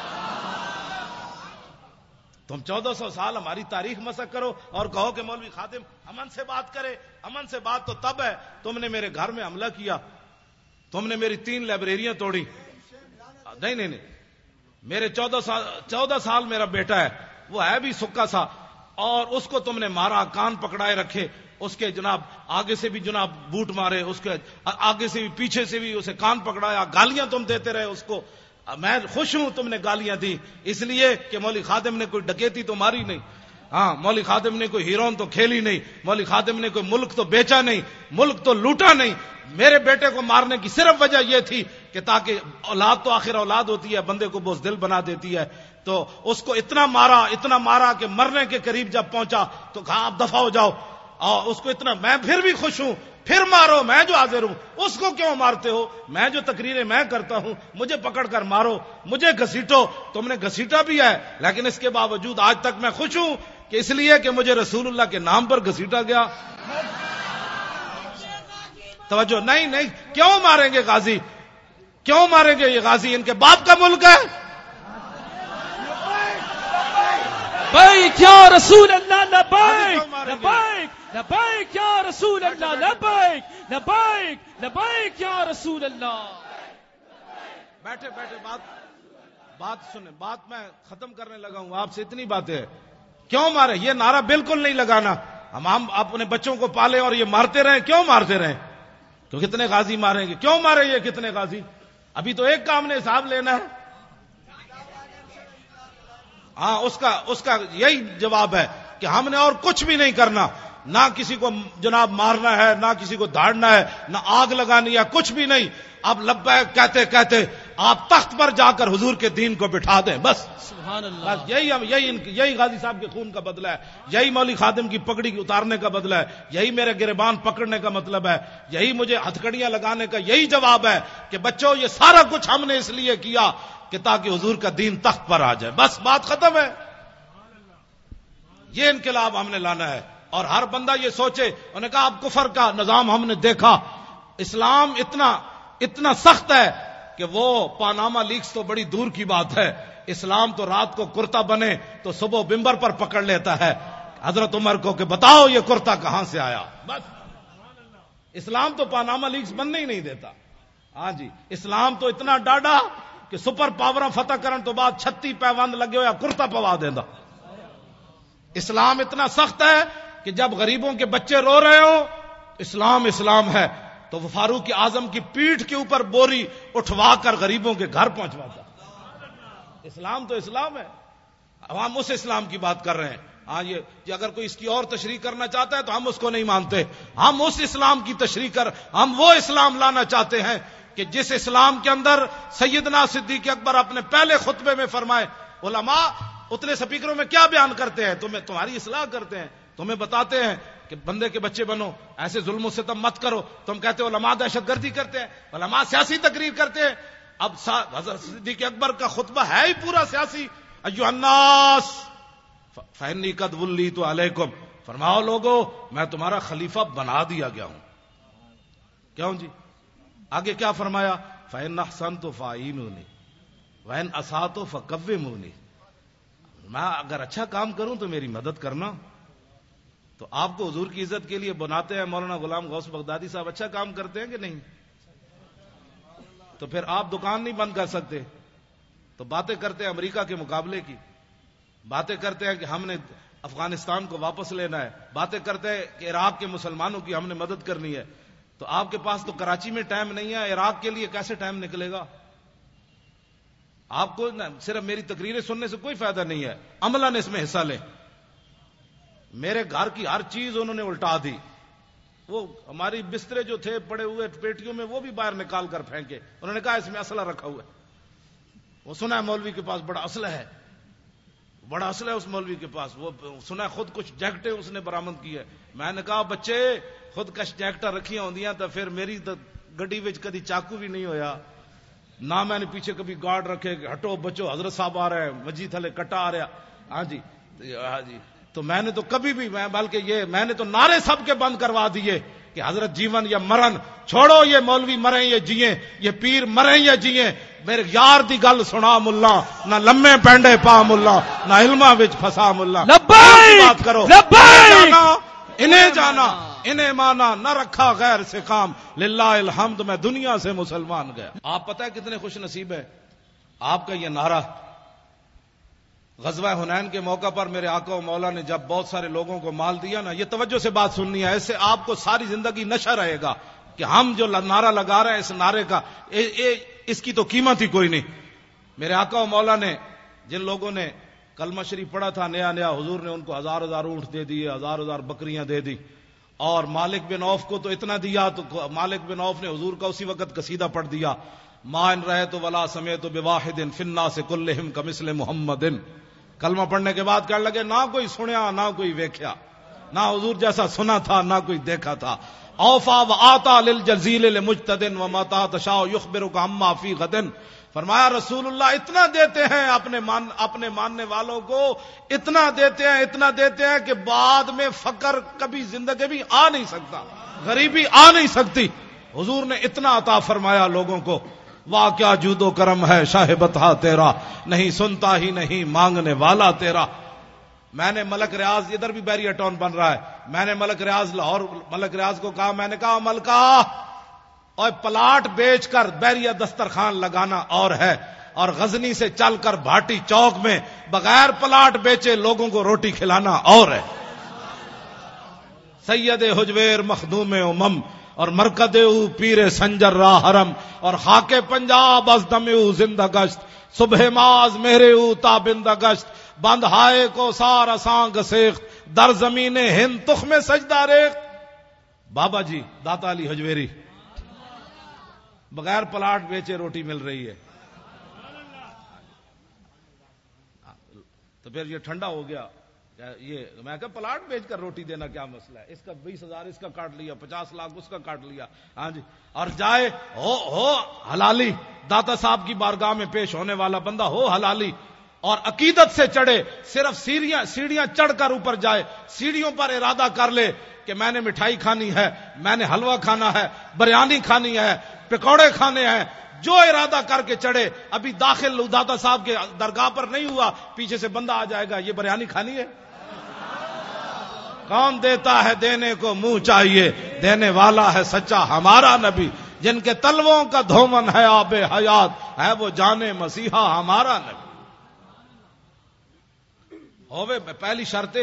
تم 1400 سال ہماری تاریخ مسخ کرو اور کہو کہ مولوی خادم امن سے بات کرے. امن سے بات تو تب ہے تم نے میرے گھر میں حملہ کیا، تم نے میری 3 لائبریریاں توڑی. نہیں، میرے 14 سال میرا بیٹا ہے، وہ ہے بھی سکا سا، اور اس کو تم نے مارا، کان پکڑائے رکھے، اس کے جناب آگے سے بھی جناب بوٹ مارے، اس کے آگے سے بھی پیچھے سے بھی اسے کان پکڑایا، گالیاں تم دیتے رہے اس کو. میں خوش ہوں تم نے گالیاں دی، اس لیے کہ مولوی خادم نے کوئی ڈکیتی تو ماری نہیں، ہاں مولوی خادم نے کوئی ہیرون تو کھیلی نہیں، مولوی خادم نے کوئی ملک تو بیچا نہیں، ملک تو لوٹا نہیں. میرے بیٹے کو مارنے کی صرف وجہ یہ تھی کہ تاکہ اولاد تو آخر اولاد ہوتی ہے، بندے کو بزدل بنا دیتی ہے. تو اس کو اتنا مارا کہ مرنے کے قریب جب پہنچا تو کہا آپ دفع ہو جاؤ. اور اس کو اتنا، میں پھر بھی خوش ہوں، پھر مارو، میں جو حاضر ہوں. اس کو کیوں مارتے ہو؟ میں جو تقریریں میں کرتا ہوں، مجھے پکڑ کر مارو، مجھے گھسیٹو. تم نے گھسیٹا بھی ہے، لیکن اس کے باوجود آج تک میں خوش ہوں کہ اس لیے کہ مجھے رسول اللہ کے نام پر گھسیٹا گیا. توجہ، نہیں، کیوں ماریں گے غازی؟ کیوں ماریں گے یہ غازی؟ ان کے باپ کا ملک ہے. لبیک یا رسول اللہ، لبیک لبیک لبیک یا رسول اللہ، لبیک لبیک لبیک یا رسول اللہ. بیٹھے بات سنیں، بات میں ختم کرنے لگا ہوں. آپ سے اتنی باتیں ہیں. کیوں مارے؟ یہ نعرہ بالکل نہیں لگانا. ہم اپنے بچوں کو پالے اور یہ مارتے رہیں. کیوں مارتے رہیں؟ تو کتنے غازی ماریں گے؟ کیوں مارے یہ کتنے غازی؟ ابھی تو ایک کام نے حساب لینا ہے. ہاں، اس کا یہی جواب ہے کہ ہم نے اور کچھ بھی نہیں کرنا، نہ کسی کو جناب مارنا ہے، نہ کسی کو دھاڑنا ہے، نہ آگ لگانی ہے، کچھ بھی نہیں. اب لبیک کہتے کہتے آپ تخت پر جا کر حضور کے دین کو بٹھا دیں، بس. سبحان اللہ. بس یہی غازی صاحب کے خون کا بدلہ ہے، یہی مولوی خادم کی پگڑی اتارنے کا بدلہ ہے، یہی میرے گریبان پکڑنے کا مطلب ہے، یہی مجھے ہتھکڑیاں لگانے کا یہی جواب ہے کہ بچوں یہ سارا کچھ ہم نے اس لیے کیا کہ تاکہ حضور کا دین تخت پر آ جائے. بس بات ختم ہے. یہ انقلاب ہم نے لانا ہے. اور ہر بندہ یہ سوچے. انہوں نے کہا اب کفر کا نظام ہم نے دیکھا، اسلام اتنا سخت ہے کہ وہ پاناما لیکس تو بڑی دور کی بات ہے. اسلام تو رات کو کرتا بنے تو صبح ممبر پر پکڑ لیتا ہے. حضرت عمر کو کہ بتاؤ یہ کرتا کہاں سے آیا. بس اسلام تو پاناما لیکس بننے ہی نہیں دیتا. ہاں جی اسلام تو اتنا ڈاڈا کہ سپر پاور فتح کرن تو بعد 36 پیوند لگے ہویا کرتا پوا دیندا. اسلام اتنا سخت ہے کہ جب غریبوں کے بچے رو رہے ہو اسلام اسلام ہے تو وہ فاروق اعظم کی پیٹھ کے اوپر بوری اٹھوا کر غریبوں کے گھر پہنچواتا. اسلام تو اسلام ہے. ہم اس اسلام کی بات کر رہے ہیں. ہاں یہ اگر کوئی اس کی اور تشریح کرنا چاہتا ہے تو ہم اس کو نہیں مانتے. ہم اس اسلام کی تشریح ہم وہ اسلام لانا چاہتے ہیں کہ جس اسلام کے اندر سیدنا صدیق اکبر اپنے پہلے خطبے میں فرمائے علماء اتنے سپیکروں میں کیا بیان کرتے ہیں, تمہاری اصلاح کرتے ہیں, تمہیں بتاتے ہیں کہ بندے کے بچے بنو, ایسے ظلم و ستم مت کرو. تم کہتے ہو علماء دہشت گردی کرتے ہیں, علماء سیاسی تقریر کرتے ہیں. اب حضرت صدیق اکبر کا خطبہ ہے ہی پورا سیاسی. ایھا الناس فإنی قد ولیت علیکم, فرماؤ لوگو میں تمہارا خلیفہ بنا دیا گیا ہوں. کیوں جی؟ آگے کیا فرمایا؟ فإن أحسنت فأعینونی وإن أسأت فکومونی. میں اگر اچھا کام کروں تو میری مدد کرنا. تو آپ کو حضور کی عزت کے لیے بناتے ہیں مولانا غلام غوث بغدادی صاحب, اچھا کام کرتے ہیں کہ نہیں؟ تو پھر آپ دکان نہیں بند کر سکتے. تو باتیں کرتے ہیں امریکہ کے مقابلے کی, باتیں کرتے ہیں کہ ہم نے افغانستان کو واپس لینا ہے, باتیں کرتے ہیں کہ عراق کے مسلمانوں کی ہم نے مدد کرنی ہے. تو آپ کے پاس تو کراچی میں ٹائم نہیں ہے, عراق کے لیے کیسے ٹائم نکلے گا؟ آپ کو صرف میری تقریریں سننے سے کوئی فائدہ نہیں ہے, عملاً اس میں حصہ لیں. میرے گھر کی ہر چیز انہوں نے الٹا دی. وہ ہماری بسترے جو تھے پڑے ہوئے پیٹیوں میں وہ بھی باہر نکال کر پھینکے. انہوں نے کہا اس میں اسلحہ رکھا ہوا ہے. وہ سنا ہے مولوی کے پاس بڑا اسلحہ ہے, بڑا اسلحہ ہے اس مولوی کے پاس. وہ سنا ہے خود کچھ جیکٹیں اس نے برآمد کی ہے. میں نے کہا بچے خود کش جیکٹاں رکھیاں ہوندیاں تو پھر میری تو گڈی وچ کدی چاقو بھی نہیں ہویا, نہ میں نے پیچھے کبھی گارڈ رکھے کہ ہٹو بچو حضرت صاحب آ رہے ہیں, مجی تھلے کٹا آ رہا. ہاں جی ہاں جی. تو میں نے تو کبھی بھی بلکہ میں نے تو نعرے سب کے بند کروا دیے کہ حضرت جیون یا مرن, چھوڑو یہ مولوی مریں یا جیئیں, یہ پیر مریں یا جیئیں, میرے یار دی گل سنا ملا, نہ لمے پینڈے پا ملا, نہ علماں وچ پھسا ملا. بات کرو انہیں جانا انہیں مانا, نہ رکھا غیر سے کام, للہ الحمد میں دنیا سے مسلمان گیا. آپ پتہ ہے کتنے خوش نصیب ہے آپ کا یہ نعرہ. غزوہ حنین کے موقع پر میرے آقا و مولا نے جب بہت سارے لوگوں کو مال دیا نا, یہ توجہ سے بات سننی ہے, ایسے آپ کو ساری زندگی نشہ رہے گا کہ ہم جو نعرہ لگا رہے ہیں اس نعرے کا اس کی تو قیمت ہی کوئی نہیں. میرے آقا و مولا نے جن لوگوں نے کلمہ شریف پڑھا تھا نیا حضور نے ان کو 1000 اونٹ دے دیے, 1000 بکریاں دے دی, اور مالک بن عوف کو تو اتنا دیا. تو مالک بن عوف نے حضور کا اسی وقت قصیدہ پڑھ دیا, ما ان رہت ولا سمیت بواحد فی الناس کلہم کمثل محمد. کلمہ پڑھنے کے بعد کہنے لگے نہ کوئی سنیا نہ کوئی ویکھیا, نہ حضور جیسا سنا تھا نہ کوئی دیکھا تھا. اوفا و آتا للجزیل لمجتد وما تشاء یخبرک عما فی غد. فرمایا رسول اللہ اتنا دیتے ہیں اپنے ماننے والوں کو, اتنا دیتے ہیں کہ بعد میں فقر کبھی زندگی بھی آ نہیں سکتا, غریبی آ نہیں سکتی. حضور نے اتنا عطا فرمایا لوگوں کو. واہ کیا جود و کرم ہے شاہ بطحا تیرا, نہیں سنتا ہی نہیں مانگنے والا تیرا. میں نے ملک ریاض, ادھر بھی بیریا ٹاؤن بن رہا ہے, میں نے ملک ریاض لاہور ملک ریاض کو کہا, میں نے کہا ملکہ اور پلاٹ بیچ کر بیریا دسترخوان لگانا اور ہے, اور غزنی سے چل کر بھاٹی چوک میں بغیر پلاٹ بیچے لوگوں کو روٹی کھلانا اور ہے. سید حجویر مخدوم امم اور مرکد او پیر سنجر راہ حرم اور خاک پنجاب از دم او زندہ گشت, صبح ماز میرے او تابندہ گشت, بند ہائے کو سار اساں گسیخت, در زمین ہند تخم سجدہ ریخت. بابا جی داتا علی حجویری بغیر پلاٹ بیچے روٹی مل رہی ہے. تو پھر یہ ٹھنڈا ہو گیا. یہ میں کہا پلاٹ بیچ کر روٹی دینا کیا مسئلہ ہے, اس کا 20,000 اس کا کاٹ لیا, 50 لاکھ اس کا کاٹ لیا. ہاں جی, اور جائے ہو حلالی, داتا صاحب کی بارگاہ میں پیش ہونے والا بندہ ہو حلالی, اور عقیدت سے چڑھے, صرف سیڑھیاں چڑھ کر اوپر جائے, سیڑھیوں پر ارادہ کر لے کہ میں نے مٹھائی کھانی ہے, میں نے حلوہ کھانا ہے, بریانی کھانی ہے, پکوڑے کھانے ہیں, جو ارادہ کر کے چڑھے. ابھی داخل داتا صاحب کے درگاہ پر نہیں ہوا, پیچھے سے بندہ آ جائے گا, یہ بریانی کھانی ہے, کون دیتا ہے دینے کو منہ چاہیے، دینے والا ہے سچا ہمارا نبی، جن کے تلووں کا دھومن ہے آب حیات، ہے وہ جانے مسیحا ہمارا نبی۔ ہوئے پہلی شرط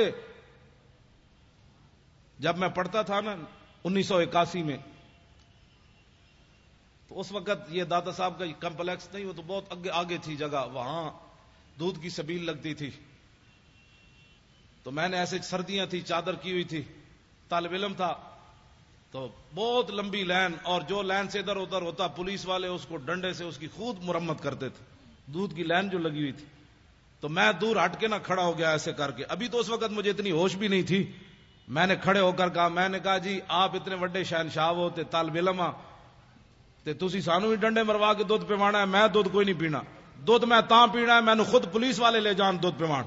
جب میں پڑھتا تھا نا 1981 میں، تو اس وقت یہ داتا صاحب کا کمپلیکس نہیں، وہ تو بہت آگے تھی جگہ، وہاں دودھ کی سبیل لگتی تھی، تو میں نے ایسے سردیاں تھی، چادر کی ہوئی تھی، طالب علم تھا، تو بہت لمبی لائن، اور جو لائن سے ادھر ادھر ہوتا پولیس والے اس کو ڈنڈے سے اس کی خود مرمت کرتے تھے، دودھ کی لائن جو لگی ہوئی تھی، تو میں دور ہٹ کے نہ کھڑا ہو گیا ایسے کر کے، ابھی تو اس وقت مجھے اتنی ہوش بھی نہیں تھی، میں نے کھڑے ہو کر کہا، میں نے کہا جی آپ اتنے بڑے شہنشاہ ہوتے طالب علم تے تسی سانو بھی ڈنڈے مروا کے دودھ پیوانا ہے، میں دودھ کوئی نہیں پینا، دودھ میں تاں پینا ہے، میں نے خود پولیس والے لے جان دودھ پیوان۔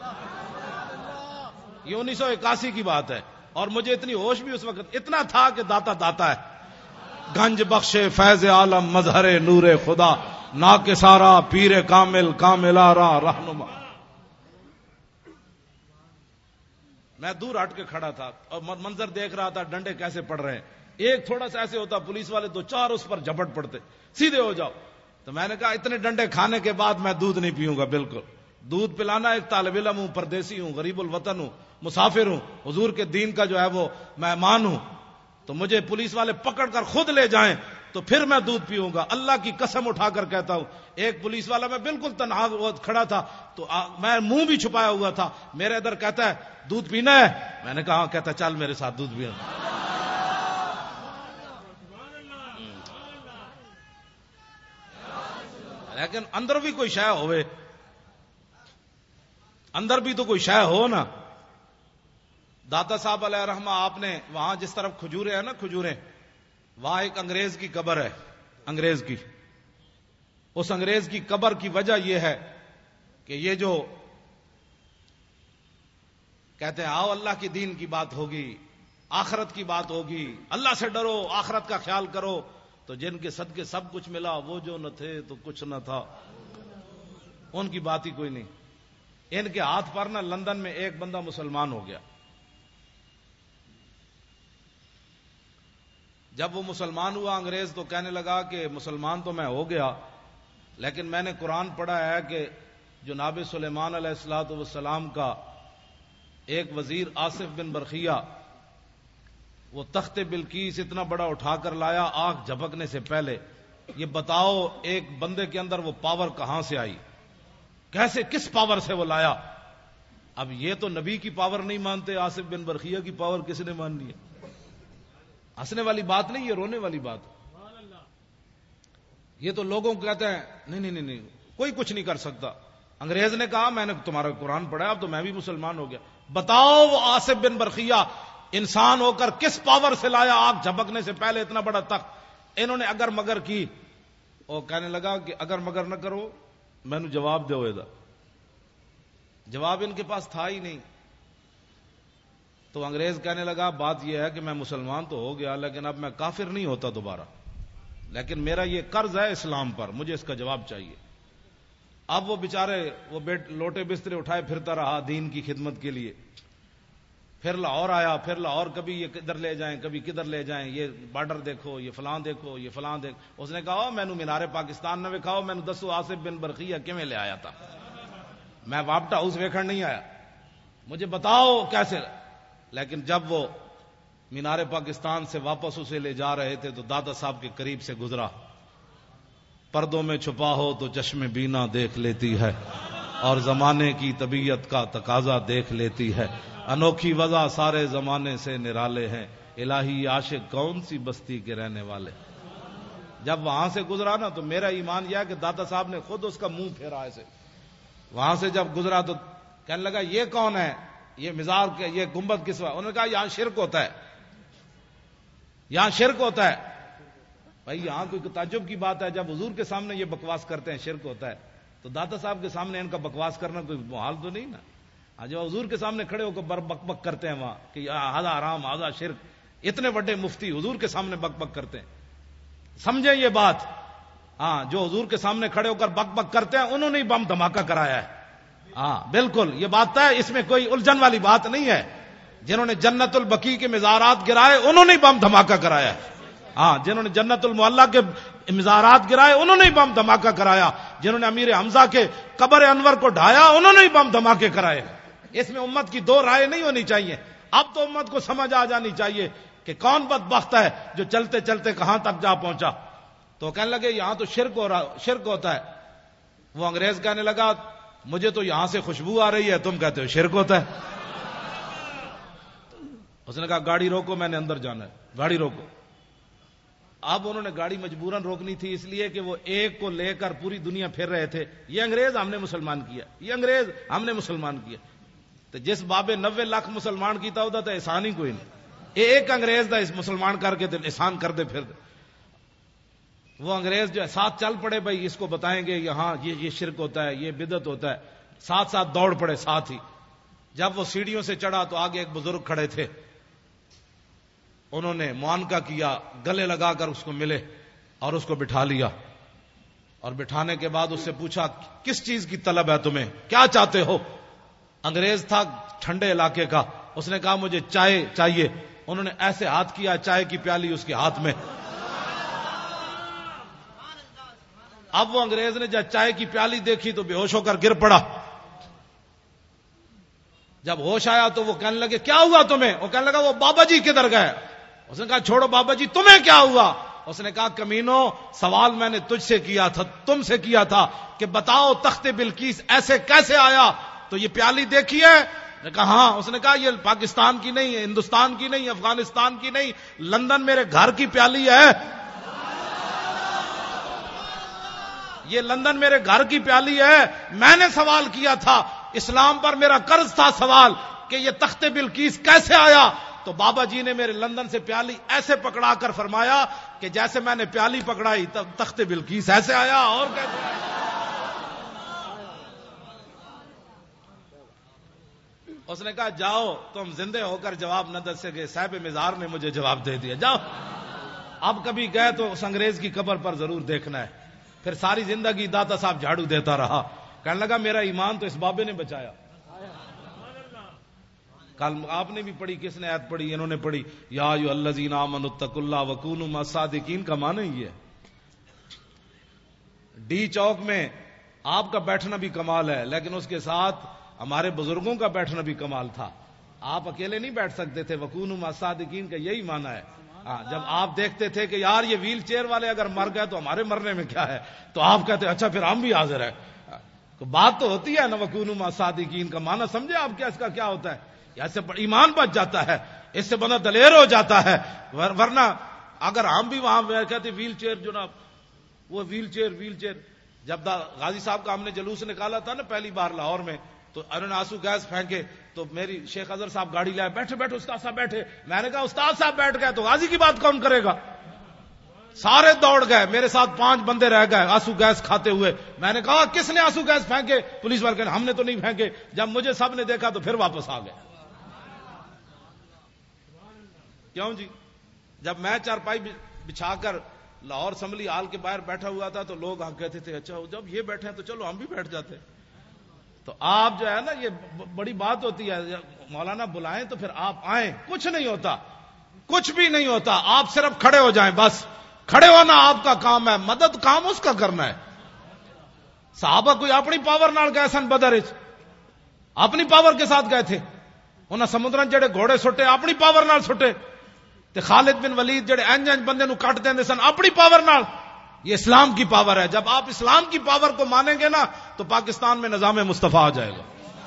یہ 1981 کی بات ہے، اور مجھے اتنی ہوش بھی اس وقت اتنا تھا کہ داتا داتا ہے، گنج بخشے فیض عالم مظہر نور خدا، نا کے سارا پیر کامل کاملارا رہنما۔ میں دور ہٹ کے کھڑا تھا اور منظر دیکھ رہا تھا ڈنڈے کیسے پڑ رہے ہیں، ایک تھوڑا سا ایسے ہوتا پولیس والے دو چار اس پر جھپٹ پڑتے، سیدھے ہو جاؤ، تو میں نے کہا اتنے ڈنڈے کھانے کے بعد میں دودھ نہیں پیوں گا، بالکل دودھ پلانا، ایک طالب علم ہوں، پردیسی ہوں، غریب الوطن ہوں، مسافر ہوں، حضور کے دین کا جو ہے وہ مہمان ہوں، تو مجھے پولیس والے پکڑ کر خود لے جائیں تو پھر میں دودھ پیوں گا، اللہ کی قسم اٹھا کر کہتا ہوں۔ ایک پولیس والا، میں بالکل تنہا کھڑا تھا، تو میں منہ بھی چھپایا ہوا تھا، میرے ادھر کہتا ہے دودھ پینا ہے، میں نے کہا ہاں، کہتا چل میرے ساتھ دودھ پینا۔ لیکن اندر بھی کوئی شے ہوئے، اندر بھی تو کوئی شے ہو نا۔ داتا صاحب علیہ رحمہ، آپ نے وہاں جس طرف کھجورے ہیں نا، کھجورے، وہاں ایک انگریز کی قبر ہے، انگریز کی، اس انگریز کی قبر کی وجہ یہ ہے کہ یہ جو کہتے ہیں آؤ اللہ کی دین کی بات ہوگی، آخرت کی بات ہوگی، اللہ سے ڈرو، آخرت کا خیال کرو، تو جن کے صدقے سب کچھ ملا، وہ جو نہ تھے تو کچھ نہ تھا، ان کی بات ہی کوئی نہیں۔ ان کے ہاتھ پر نا لندن میں ایک بندہ مسلمان ہو گیا، جب وہ مسلمان ہوا انگریز تو کہنے لگا کہ مسلمان تو میں ہو گیا، لیکن میں نے قرآن پڑھا ہے کہ جناب سلیمان علیہ الصلوۃ والسلام کا ایک وزیر آصف بن برخیہ، وہ تخت بلقیس اتنا بڑا اٹھا کر لایا آنکھ جھپکنے سے پہلے، یہ بتاؤ ایک بندے کے اندر وہ پاور کہاں سے آئی، کیسے، کس پاور سے وہ لایا؟ اب یہ تو نبی کی پاور نہیں مانتے، آصف بن برخیہ کی پاور کس نے مان لی ہے؟ ہنسنے والی بات نہیں، یہ رونے والی بات۔ یہ تو لوگوں کو کہتے ہیں نہیں کوئی کچھ نہیں کر سکتا۔ انگریز نے کہا میں نے تمہارا قرآن پڑھا، اب تو میں بھی مسلمان ہو گیا، بتاؤ وہ آصف بن برخیہ انسان ہو کر کس پاور سے لایا آنکھ جھپکنے سے پہلے اتنا بڑا تخت؟ انہوں نے اگر مگر کی، اور کہنے لگا کہ اگر مگر نہ کرو میں نے جواب دو، جواب ان کے پاس تھا ہی نہیں۔ تو انگریز کہنے لگا بات یہ ہے کہ میں مسلمان تو ہو گیا، لیکن اب میں کافر نہیں ہوتا دوبارہ، لیکن میرا یہ قرض ہے اسلام پر، مجھے اس کا جواب چاہیے۔ اب وہ بیچارے وہ لوٹے بسترے اٹھائے پھرتا رہا دین کی خدمت کے لیے، پھر لاہور آیا، پھر لاہور کبھی یہ کدھر لے جائیں کبھی کدھر لے جائیں، یہ بارڈر دیکھو، یہ فلاں دیکھو، یہ فلاں دیکھو۔ اس نے کہا میں نے مینار پاکستان نہ وکھاؤ، میں نے دسو آصف بن برخیہ کیویں لے آیا تھا، میں واپٹا ہاؤس ویکھن نہیں آیا، مجھے بتاؤ کیسے۔ لیکن جب وہ مینار پاکستان سے واپس اسے لے جا رہے تھے تو دادا صاحب کے قریب سے گزرا، پردوں میں چھپا ہو تو چشم بینا دیکھ لیتی ہے، اور زمانے کی طبیعت کا تقاضا دیکھ لیتی ہے، انوکھی وضع سارے زمانے سے نرالے ہیں، الہی عاشق کون سی بستی کے رہنے والے۔ جب وہاں سے گزرا نا تو میرا ایمان یہ ہے کہ دادا صاحب نے خود اس کا منہ پھیرا ایسے، وہاں سے جب گزرا تو کہنے لگا یہ کون ہے، یہ مزار کے، یہ گنبد کس وقت؟ انہوں نے کہا یہاں شرک ہوتا ہے، یہاں شرک ہوتا ہے۔ بھائی یہاں کوئی تعجب کی بات ہے، جب حضور کے سامنے یہ بکواس کرتے ہیں شرک ہوتا ہے، تو داتا صاحب کے سامنے ان کا بکواس کرنا کوئی محال تو نہیں نا۔ جب حضور کے سامنے کھڑے ہو کر بک بک کرتے ہیں وہاں کہ ہذا حرام ہذا شرک، اتنے بڑے مفتی حضور کے سامنے بک بک کرتے ہیں، سمجھیں یہ بات۔ ہاں، جو حضور کے سامنے کھڑے ہو کر بک بک کرتے ہیں انہوں نے ہی بم دھماکہ کرایا ہے، ہاں بالکل یہ بات ہے، اس میں کوئی الجھن والی بات نہیں ہے۔ جنہوں نے جنت البقیع کے مزارات گرائے انہوں نے بم دھماکہ کرایا. ہاں، جنہوں نے جنت المعلا کے مزارات گرائے انہوں نے بم دھماکہ کرایا. جنہوں نے امیر حمزہ کے قبر انور کو ڈھایا انہوں نے بم دھماکے کرائے. اس میں امت کی دو رائے نہیں ہونی چاہیے. اب تو امت کو سمجھ آ جانی چاہیے کہ کون بدبخت ہے جو چلتے چلتے کہاں تک جا پہنچا. تو کہنے لگے یہاں تو شرک ہوتا ہے. وہ انگریز کہنے لگا مجھے تو یہاں سے خوشبو آ رہی ہے، تم کہتے ہو شرک ہوتا ہے. اس نے کہا گاڑی روکو، میں نے اندر جانا ہے، گاڑی روکو. اب انہوں نے گاڑی مجبوراً روکنی تھی، اس لیے کہ وہ ایک کو لے کر پوری دنیا پھر رہے تھے. یہ انگریز ہم نے مسلمان کیا، یہ انگریز ہم نے مسلمان کیا. تو جس بابے 90 لاکھ مسلمان کیتا ہوتا تو احسان ہی کوئی نہیں. ایک انگریز دا اس مسلمان کر کے احسان کر دے پھر دے. وہ انگریز جو ہے ساتھ چل پڑے، بھائی اس کو بتائیں گے یہاں یہ شرک ہوتا ہے، یہ بدعت ہوتا ہے. ساتھ ساتھ دوڑ پڑے ساتھ ہی. جب وہ سیڑھیوں سے چڑھا تو آگے ایک بزرگ کھڑے تھے. انہوں نے معانقہ کیا، گلے لگا کر اس کو ملے اور اس کو بٹھا لیا. اور بٹھانے کے بعد اس سے پوچھا کس چیز کی طلب ہے تمہیں، کیا چاہتے ہو؟ انگریز تھا ٹھنڈے علاقے کا. اس نے کہا مجھے چائے چاہیے. انہوں نے ایسے ہاتھ کیا، چائے کی پیالی اس کے ہاتھ میں. اب وہ انگریز نے جب چائے کی پیالی دیکھی تو بے ہوش ہو کر گر پڑا. جب ہوش آیا تو وہ کہنے لگے کیا ہوا تمہیں؟ وہ کہنے لگا وہ بابا جی کدھر گئے؟ اس نے کہا چھوڑو بابا جی، تمہیں کیا ہوا؟ اس نے کہا کمینو، سوال میں نے تجھ سے کیا تھا، تم سے کیا تھا کہ بتاؤ تخت بلقیس ایسے کیسے آیا؟ تو یہ پیالی دیکھی ہے؟ نے کہا ہاں. اس نے کہا یہ پاکستان کی نہیں، ہندوستان کی نہیں، افغانستان کی نہیں، لندن میرے گھر کی پیالی ہے. یہ لندن میرے گھر کی پیالی ہے. میں نے سوال کیا تھا، اسلام پر میرا قرض تھا سوال کہ یہ تخت بلقیس کیسے آیا؟ تو بابا جی نے میرے لندن سے پیالی ایسے پکڑا کر فرمایا کہ جیسے میں نے پیالی پکڑائی تب تخت بلقیس ایسے آیا. اور کیسے آیا؟ اس نے کہا جاؤ، تم زندے ہو کر جواب نہ دے سکے، صاحب مزار نے مجھے جواب دے دیا، جاؤ. اب کبھی گئے تو اس انگریز کی قبر پر ضرور دیکھنا ہے. پھر ساری زندگی داتا صاحب جھاڑو دیتا رہا. کہنے لگا میرا ایمان تو اس بابے نے بچایا. کل آپ نے بھی پڑھی، کس نے آیت پڑھی؟ انہوں نے پڑھی یا ایھا الذین آمنوا اتقوا اللہ وکونوا مع الصادقین. کا معنی یہ ہے ڈی چوک میں آپ کا بیٹھنا بھی کمال ہے، لیکن اس کے ساتھ ہمارے بزرگوں کا بیٹھنا بھی کمال تھا. آپ اکیلے نہیں بیٹھ سکتے تھے. وکونوا مع الصادقین کا یہی معنی ہے. جب آپ دیکھتے تھے کہ یار یہ ویل چیئر والے اگر مر گئے تو ہمارے مرنے میں کیا ہے، تو آپ کہتے اچھا پھر ہم بھی حاضر ہیں. بات تو ہوتی ہے نا وکونوا مع الصادقین کا معنی سمجھے آپ کیا اس کا کیا ہوتا ہے؟ اس سے ایمان بچ جاتا ہے، اس سے بندہ دلیر ہو جاتا ہے. ورنہ اگر ہم بھی وہاں کہتے ویل چیئر جناب، وہ ویل چیئر جب غازی صاحب کا ہم نے جلوس نکالا تھا نا پہلی بار لاہور میں، تو انہوں نے آنسو گیس پھینکے تو میری شیخ اظہر صاحب گاڑی لائے، بیٹھے بیٹھے استاد صاحب بیٹھے. میں نے کہا استاد صاحب بیٹھ گئے تو غازی کی بات کون کرے گا؟ سارے دوڑ گئے، میرے ساتھ 5 بندے رہ گئے آنسو گیس کھاتے ہوئے. میں نے کہا کس نے آنسو گیس پھینکے؟ پولیس والے کہنے ہم نے تو نہیں پھینکے. جب مجھے سب نے دیکھا تو پھر واپس آ گئے. کیوں جی؟ جب میں چارپائی بچھا کر لاہور اسمبلی ہال کے باہر بیٹھا ہوا تھا تو لوگ کہتے تھے اچھا جب یہ بیٹھے ہیں تو چلو ہم بھی بیٹھ جاتے. تو آپ جو ہے نا یہ بڑی بات ہوتی ہے، مولانا بلائیں تو پھر آپ آئیں. کچھ نہیں ہوتا، کچھ بھی نہیں ہوتا. آپ صرف کھڑے ہو جائیں، بس کھڑے ہونا آپ کا کام ہے، مدد کام اس کا کرنا ہے. صحابہ کوئی اپنی پاور نال گئے سن بدر، اپنی پاور کے ساتھ گئے تھے. انہاں سمندران جڑے گھوڑے سٹے اپنی پاور نال سٹے. تے خالد بن ولید جڑے انج بندے نو کٹ دیندے سن اپنی پاور نال. یہ اسلام کی پاور ہے. جب آپ اسلام کی پاور کو مانیں گے نا تو پاکستان میں نظام مصطفیٰ آ جائے گا.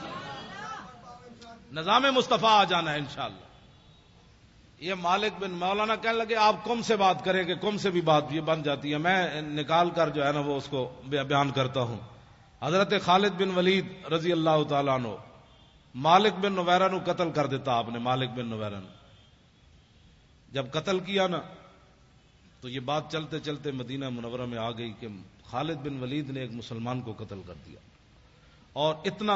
نظام مصطفیٰ آ جانا ہے انشاءاللہ. یہ مالک بن مولانا کہنے لگے آپ کم سے بات کریں کہ کم سے بھی بات یہ بن جاتی ہے. میں نکال کر جو ہے نا وہ اس کو بیان کرتا ہوں. حضرت خالد بن ولید رضی اللہ تعالیٰ عنہ مالک بن نویرہ نو قتل کر دیتا آپ نے. مالک بن نویرہ نو جب قتل کیا نا تو یہ بات چلتے چلتے مدینہ منورہ میں آ گئی کہ خالد بن ولید نے ایک مسلمان کو قتل کر دیا. اور اتنا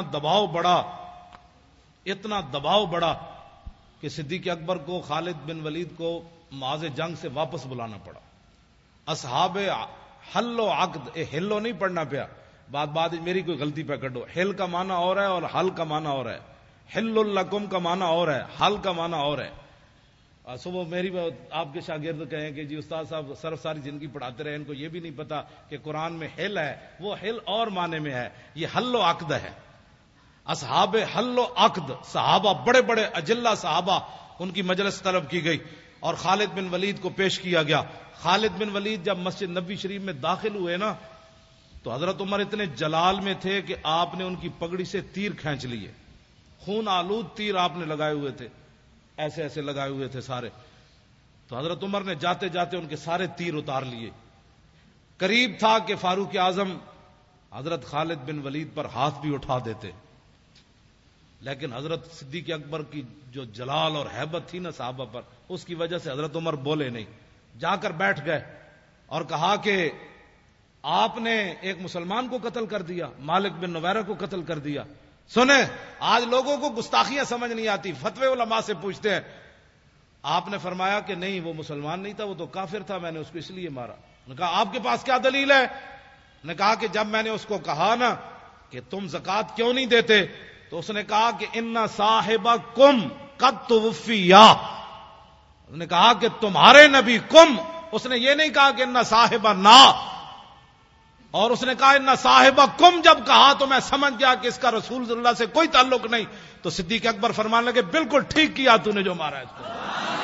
دباؤ بڑا کہ صدیق اکبر کو خالد بن ولید کو معاذ جنگ سے واپس بلانا پڑا. اصحاب حل و عقد، ہلو نہیں پڑھنا پیا، بات میری کوئی غلطی پہ کڈو. ہل کا معنی اور ہے اور حل کا معنی اور ہے. حل لکم کا معنی اور ہے، حل کا معنی اور ہے. صبح میری آپ کے شاگرد کہیں کہ جی استاد صاحب صرف ساری زندگی پڑھاتے رہے، ان کو یہ بھی نہیں پتا کہ قرآن میں حل ہے. وہ حل اور معنی میں ہے، یہ حل و عقد ہے. اصحاب حل و عقد، صحابہ بڑے بڑے اجلہ صحابہ، ان کی مجلس طلب کی گئی اور خالد بن ولید کو پیش کیا گیا. خالد بن ولید جب مسجد نبوی شریف میں داخل ہوئے نا تو حضرت عمر اتنے جلال میں تھے کہ آپ نے ان کی پگڑی سے تیر کھینچ لیے. خون آلود تیر آپ نے لگائے ہوئے تھے، ایسے ایسے لگائے ہوئے تھے سارے. تو حضرت عمر نے جاتے جاتے ان کے سارے تیر اتار لیے. قریب تھا کہ فاروق اعظم حضرت خالد بن ولید پر ہاتھ بھی اٹھا دیتے، لیکن حضرت صدیق اکبر کی جو جلال اور ہیبت تھی نا صحابہ پر، اس کی وجہ سے حضرت عمر بولے نہیں. جا کر بیٹھ گئے اور کہا کہ آپ نے ایک مسلمان کو قتل کر دیا، مالک بن نویرہ کو قتل کر دیا. سنیں، آج لوگوں کو گستاخیاں سمجھ نہیں آتی، فتوے علماء سے پوچھتے ہیں. آپ نے فرمایا کہ نہیں، وہ مسلمان نہیں تھا، وہ تو کافر تھا، میں نے اس کو اس لیے مارا. نے کہا آپ کے پاس کیا دلیل ہے؟ نے کہا کہ جب میں نے اس کو کہا نا کہ تم زکوٰۃ کیوں نہیں دیتے تو اس نے کہا کہ ان صاحبکم قد توفیا. اس نے کہا کہ تمہارے نبی کم، اس نے یہ نہیں کہا کہ ان صاحبنا. اور اس نے کہا ان صاحبکم جب کہا تو میں سمجھ گیا کہ اس کا رسول صلی اللہ سے کوئی تعلق نہیں. تو صدیق اکبر فرمانے لگے بالکل ٹھیک کیا تو نے جو مارا ہے اس کو.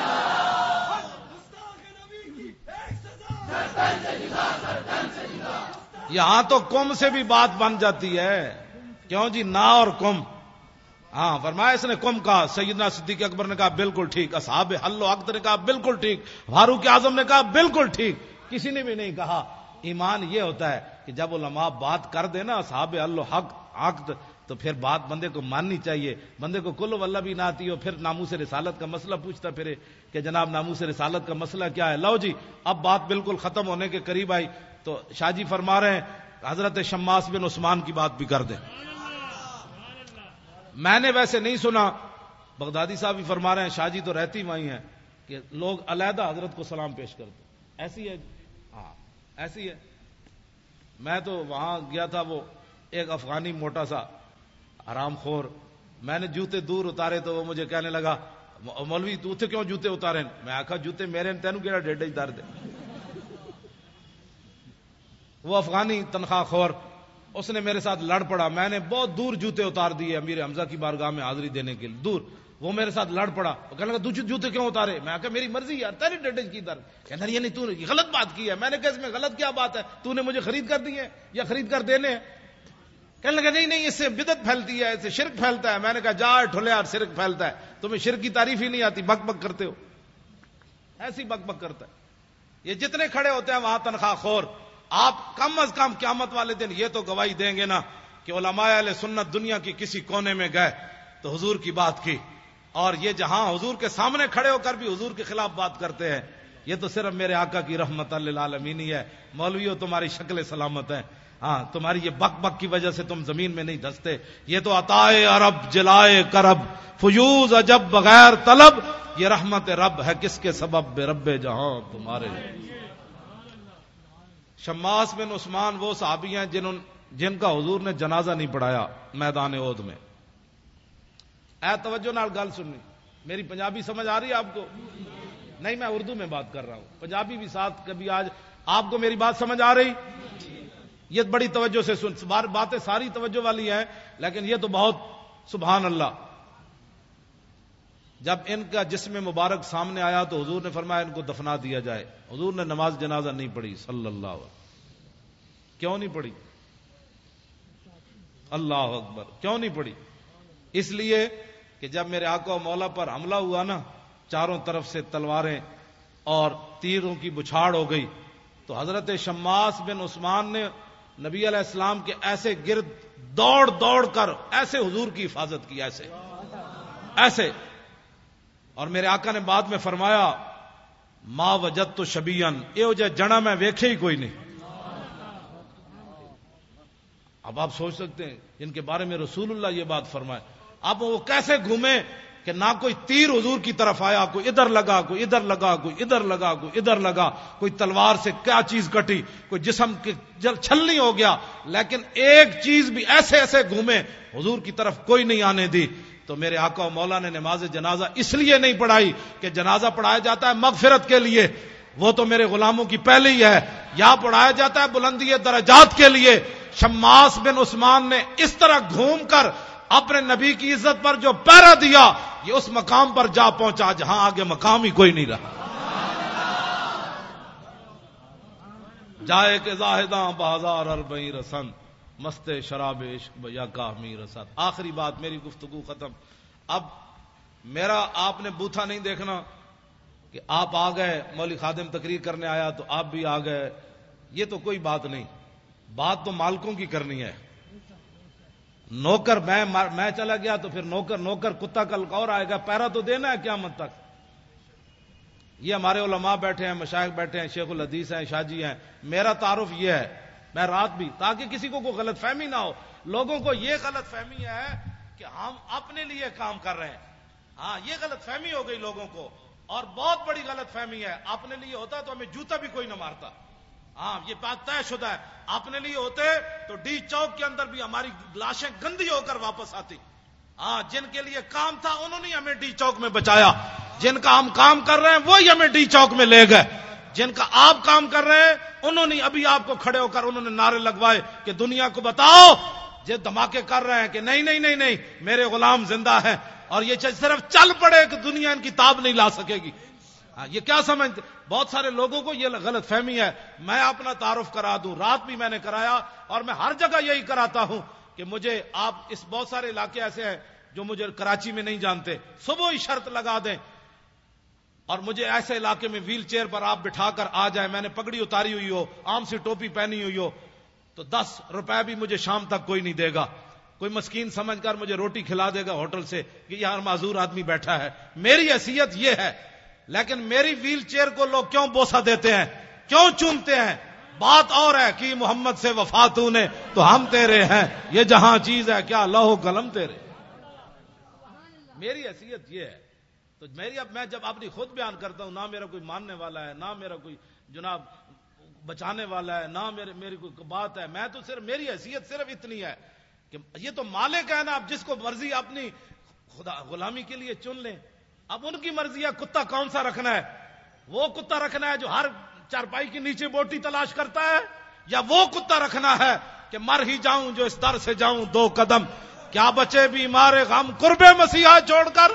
یہاں تو کم سے بھی بات بن جاتی ہے، کیوں جی نا اور کم. ہاں فرمایا اس نے کم کہا. سیدنا صدیق اکبر نے کہا بالکل ٹھیک، اصحاب حل و عقد نے کہا بالکل ٹھیک، فاروق اعظم نے کہا بالکل ٹھیک، کسی نے بھی نہیں کہا. ایمان یہ ہوتا ہے کہ جب علماء بات کر دے نا اصحاب حل و عقد تو پھر بات بندے کو ماننی چاہیے. بندے کو کل واللہ بھی نہ آتی ہو پھر ناموس رسالت کا مسئلہ پوچھتا پھرے کہ جناب ناموس رسالت کا مسئلہ کیا ہے. لو جی اب بات بالکل ختم ہونے کے قریب آئی تو شاہ جی فرما رہے ہیں حضرت شماس بن عثمان کی بات بھی کر دیں. میں نے ویسے نہیں سنا، بغدادی صاحب بھی فرما رہے ہیں، شاہ جی تو رہتی وہیں ہیں کہ لوگ علیحدہ حضرت کو سلام پیش کرتے. ایسی ہے؟ ہاں ایسی ہے. میں تو وہاں گیا تھا، وہ ایک افغانی موٹا سا حرام خور، میں نے جوتے دور اتارے تو وہ مجھے کہنے لگا مولوی تو اتنے کیوں جوتے اتارے؟ میں آخا جوتے میرے تینوں کہڑا ڈیڈا ہی اتار دے. وہ افغانی تنخواہ خور اس نے میرے ساتھ لڑ پڑا. میں نے بہت دور جوتے اتار دیے امیر حمزہ کی بارگاہ میں حاضری دینے کے لیے دور. وہ میرے ساتھ لڑ پڑا، وہ کہنے لگا جوتے کیوں اتارے؟ میں کہا میری مرضی یار، تیری ڈیڈے کی درد. کہنا یہ نہیں تو نے غلط بات کی ہے. میں نے کہا اس میں غلط کیا بات ہے؟ تو نے مجھے خرید کر دی ہے یا خرید کر دینے ہیں؟ کہنے لگا نہیں اس سے بدعت پھیلتی ہے، اس سے شرک پھیلتا ہے. میں نے کہا جا ٹھولے یار، شرک پھیلتا ہے، تمہیں شرک کی تعریف ہی نہیں آتی، بک بک کرتے ہو. ایسی بک بک کرتا ہے. یہ جتنے کھڑے ہوتے ہیں وہاں تنخواہ خور، آپ کم از کم قیامت والے دن یہ تو گواہی دیں گے نا کہ علماء اہل سنت دنیا کی کسی کونے میں گئے تو حضور کی بات کی، اور یہ جہاں حضور کے سامنے کھڑے ہو کر بھی حضور کے خلاف بات کرتے ہیں. یہ تو صرف میرے آقا کی رحمت للعالمین ہی ہے. مولویوں تمہاری شکل سلامت ہے، ہاں تمہاری یہ بک بک کی وجہ سے تم زمین میں نہیں دھستے. یہ تو عطائے عرب جلائے کرب فیوز عجب بغیر طلب، یہ رحمت رب ہے کس کے سبب بے رب جہاں تمہارے. شماس بن عثمان وہ صحابی ہیں جن کا حضور نے جنازہ نہیں پڑھایا میدان احد میں. اے توجہ نال گل سننی، میری پنجابی سمجھ آ رہی ہے آپ کو؟ نہیں میں اردو میں بات کر رہا ہوں، پنجابی بھی ساتھ. کبھی آج آپ کو میری بات سمجھ آ رہی؟ یہ بڑی توجہ سے سن، باتیں ساری توجہ والی ہیں لیکن یہ تو بہت سبحان اللہ. جب ان کا جسم مبارک سامنے آیا تو حضور نے فرمایا ان کو دفنا دیا جائے. حضور نے نماز جنازہ نہیں پڑھی صلی اللہ علیہ وسلم. کیوں نہیں پڑھی؟ اللہ اکبر. کیوں نہیں پڑھی؟ اس لیے کہ جب میرے آقا و مولا پر حملہ ہوا نا، چاروں طرف سے تلواریں اور تیروں کی بچھاڑ ہو گئی تو حضرت شماس بن عثمان نے نبی علیہ السلام کے ایسے گرد دوڑ دوڑ کر ایسے حضور کی حفاظت کی، ایسے. اور میرے آقا نے بعد میں فرمایا ما وجدت شبیان، یہ جہ جنا میں ویکھے ہی کوئی نہیں. اب آپ سوچ سکتے ہیں جن کے بارے میں رسول اللہ یہ بات فرمائے، اب وہ کیسے گھومے کہ نہ کوئی تیر حضور کی طرف آیا، کوئی ادھر لگا، کوئی ادھر لگا، کوئی ادھر لگا، کوئی ادھر لگا، کوئی تلوار سے کیا چیز کٹی، کوئی جسم کے چھلنی ہو گیا، لیکن ایک چیز بھی ایسے ایسے گھومے حضور کی طرف کوئی نہیں آنے دی تو میرے آقا و مولا نے نماز جنازہ اس لیے نہیں پڑھائی کہ جنازہ پڑھایا جاتا ہے مغفرت کے لیے، وہ تو میرے غلاموں کی پہلے ہی ہے، یہاں پڑھایا جاتا ہے بلندی درجات کے لیے۔ شماس بن عثمان نے اس طرح گھوم کر اپنے نبی کی عزت پر جو پہرا دیا، یہ اس مقام پر جا پہنچا جہاں آگے مقام ہی کوئی نہیں رہا۔ جائے کہ زاہداں بازار اربعین رسن، مست شراب عشق یا کامی رسد۔ آخری بات، میری گفتگو ختم۔ اب میرا آپ نے بوتھا نہیں دیکھنا کہ آپ آ گئے، مولوی خادم تقریر کرنے آیا تو آپ بھی آ گئے، یہ تو کوئی بات نہیں، بات تو مالکوں کی کرنی ہے۔ نوکر میں چلا گیا تو پھر نوکر کتا کل اور آئے گا، پیرا تو دینا ہے قیامت تک۔ یہ ہمارے علماء بیٹھے ہیں، مشائخ بیٹھے ہیں، شیخ الحدیث ہیں، شاہ جی ہیں، میرا تعارف یہ ہے، میں رات بھی، تاکہ کسی کو کوئی غلط فہمی نہ ہو۔ لوگوں کو یہ غلط فہمی ہے کہ ہم اپنے لیے کام کر رہے ہیں، ہاں یہ غلط فہمی ہو گئی لوگوں کو، اور بہت بڑی غلط فہمی ہے۔ اپنے لیے ہوتا تو ہمیں جوتا بھی کوئی نہ مارتا، ہاں یہ بات طے شدہ ہے۔ اپنے لیے ہوتے تو ڈی چوک کے اندر بھی ہماری لاشیں گندی ہو کر واپس آتی۔ ہاں جن کے لیے کام تھا انہوں نے ہمیں ڈی چوک میں بچایا، جن کا ہم کام کر رہے ہیں وہی ہمیں ڈی چوک میں لے گئے، جن کا آپ کام کر رہے ہیں انہوں نے ابھی آپ کو کھڑے ہو کر انہوں نے نعرے لگوائے کہ دنیا کو بتاؤ، یہ دھماکے کر رہے ہیں کہ نہیں نہیں نہیں نہیں میرے غلام زندہ ہے، اور یہ صرف چل پڑے کہ دنیا ان کی تاب نہیں لا سکے گی۔ یہ کیا سمجھتے؟ بہت سارے لوگوں کو یہ غلط فہمی ہے۔ میں اپنا تعارف کرا دوں، رات بھی میں نے کرایا اور میں ہر جگہ یہی کراتا ہوں کہ مجھے آپ اس بہت سارے علاقے ایسے ہیں جو مجھے کراچی میں نہیں جانتے، صبح ہی شرط لگا دیں اور مجھے ایسے علاقے میں ویل چیئر پر آپ بٹھا کر آ جائیں، میں نے پگڑی اتاری ہوئی ہو، عام سی ٹوپی پہنی ہوئی ہو، تو 10 روپے بھی مجھے شام تک کوئی نہیں دے گا، کوئی مسکین سمجھ کر مجھے روٹی کھلا دے گا ہوٹل سے کہ یہاں معذور آدمی بیٹھا ہے۔ میری حیثیت یہ ہے، لیکن میری ویل چیئر کو لوگ کیوں بوسہ دیتے ہیں، کیوں چومتے ہیں؟ بات اور ہے کہ محمد سے وفا تو نے تو ہم تیرے ہیں، یہ جہاں چیز ہے کیا لوح و قلم تیرے۔ میری حیثیت یہ ہے، تو میں جب اپنی خود بیان کرتا ہوں، نہ میرا کوئی ماننے والا ہے، نہ میرا کوئی جناب بچانے والا ہے، نہ میری کوئی بات ہے، میں تو صرف میری حیثیت صرف اتنی ہے کہ یہ تو مالک ہے نا، اب جس کو مرضی اپنی خدا غلامی کے لیے چن لیں، اب ان کی مرضی ہے کتا کون سا رکھنا ہے، وہ کتا رکھنا ہے جو ہر چارپائی کے نیچے بوٹی تلاش کرتا ہے، یا وہ کتا رکھنا ہے کہ مر ہی جاؤں جو اس در سے جاؤں 2 قدم، کیا بچے بیمار غم قرب مسیحا چھوڑ کر۔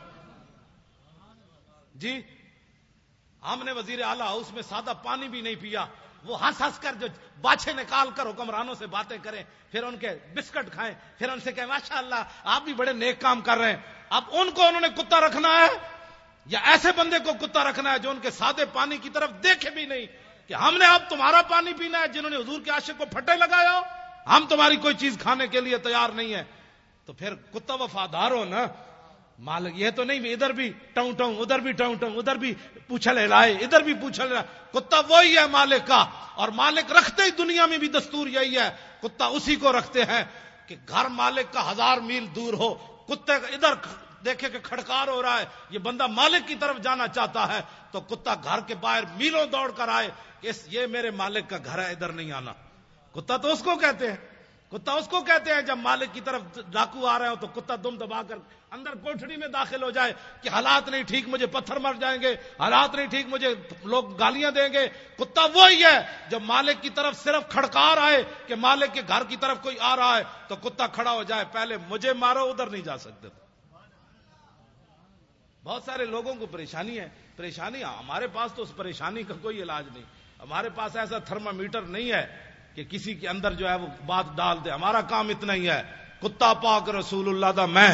جی ہم نے وزیر اعلیٰ ہاؤس میں سادہ پانی بھی نہیں پیا، وہ ہنس ہنس کر جو باچھے نکال کر حکمرانوں سے باتیں کریں، پھر ان کے بسکٹ کھائیں، پھر ان سے کہیں ماشاءاللہ آپ بھی بڑے نیک کام کر رہے ہیں۔ اب ان کو انہوں نے کتا رکھنا ہے یا ایسے بندے کو کتا رکھنا ہے جو ان کے سادے پانی کی طرف دیکھے بھی نہیں کہ ہم نے اب تمہارا پانی پینا ہے، جنہوں نے حضور کے عاشق کو پھٹے لگایا ہو، ہم تمہاری کوئی چیز کھانے کے لیے تیار نہیں ہے۔ تو پھر کتا وفادار ہو نا، مالک یہ تو نہیں ادھر بھی ٹاؤں ٹاؤں ادھر بھی ٹاؤں ٹاؤں ادھر بھی پوچھل ہلائے ادھر بھی پوچھل ہلائے، کتا وہی ہے مالک کا، اور مالک رکھتے ہی دنیا میں بھی دستور یہی ہے، کتا اسی کو رکھتے ہیں کہ گھر مالک کا 1000 میل دور ہو، کتے ادھر دیکھے کہ کھڑکار ہو رہا ہے، یہ بندہ مالک کی طرف جانا چاہتا ہے، تو کتا گھر کے باہر میلوں دوڑ کر آئے کہ یہ میرے مالک کا گھر ہے، ادھر نہیں آنا۔ کتا تو اس کو کہتے ہیں، کتا اس کو کہتے ہیں جب مالک کی طرف ڈاکو آ رہے ہو تو کتا دم دبا کر اندر کوٹھڑی میں داخل ہو جائے کہ حالات نہیں ٹھیک، مجھے پتھر مر جائیں گے، حالات نہیں ٹھیک، مجھے لوگ گالیاں دیں گے۔ کتا وہی ہے جب مالک کی طرف صرف کھڑکار آئے کہ مالک کے گھر کی طرف کوئی آ رہا ہے تو کتا کھڑا ہو جائے، پہلے مجھے مارو، ادھر نہیں جا سکتے۔ بہت سارے لوگوں کو پریشانی ہے، پریشانی ہمارے پاس تو اس پریشانی کا کوئی علاج نہیں، ہمارے پاس ایسا تھرمامیٹر نہیں ہے کہ کسی کے اندر جو ہے وہ بات ڈال دے، ہمارا کام اتنا ہی ہے، کتا پاک رسول اللہ دا میں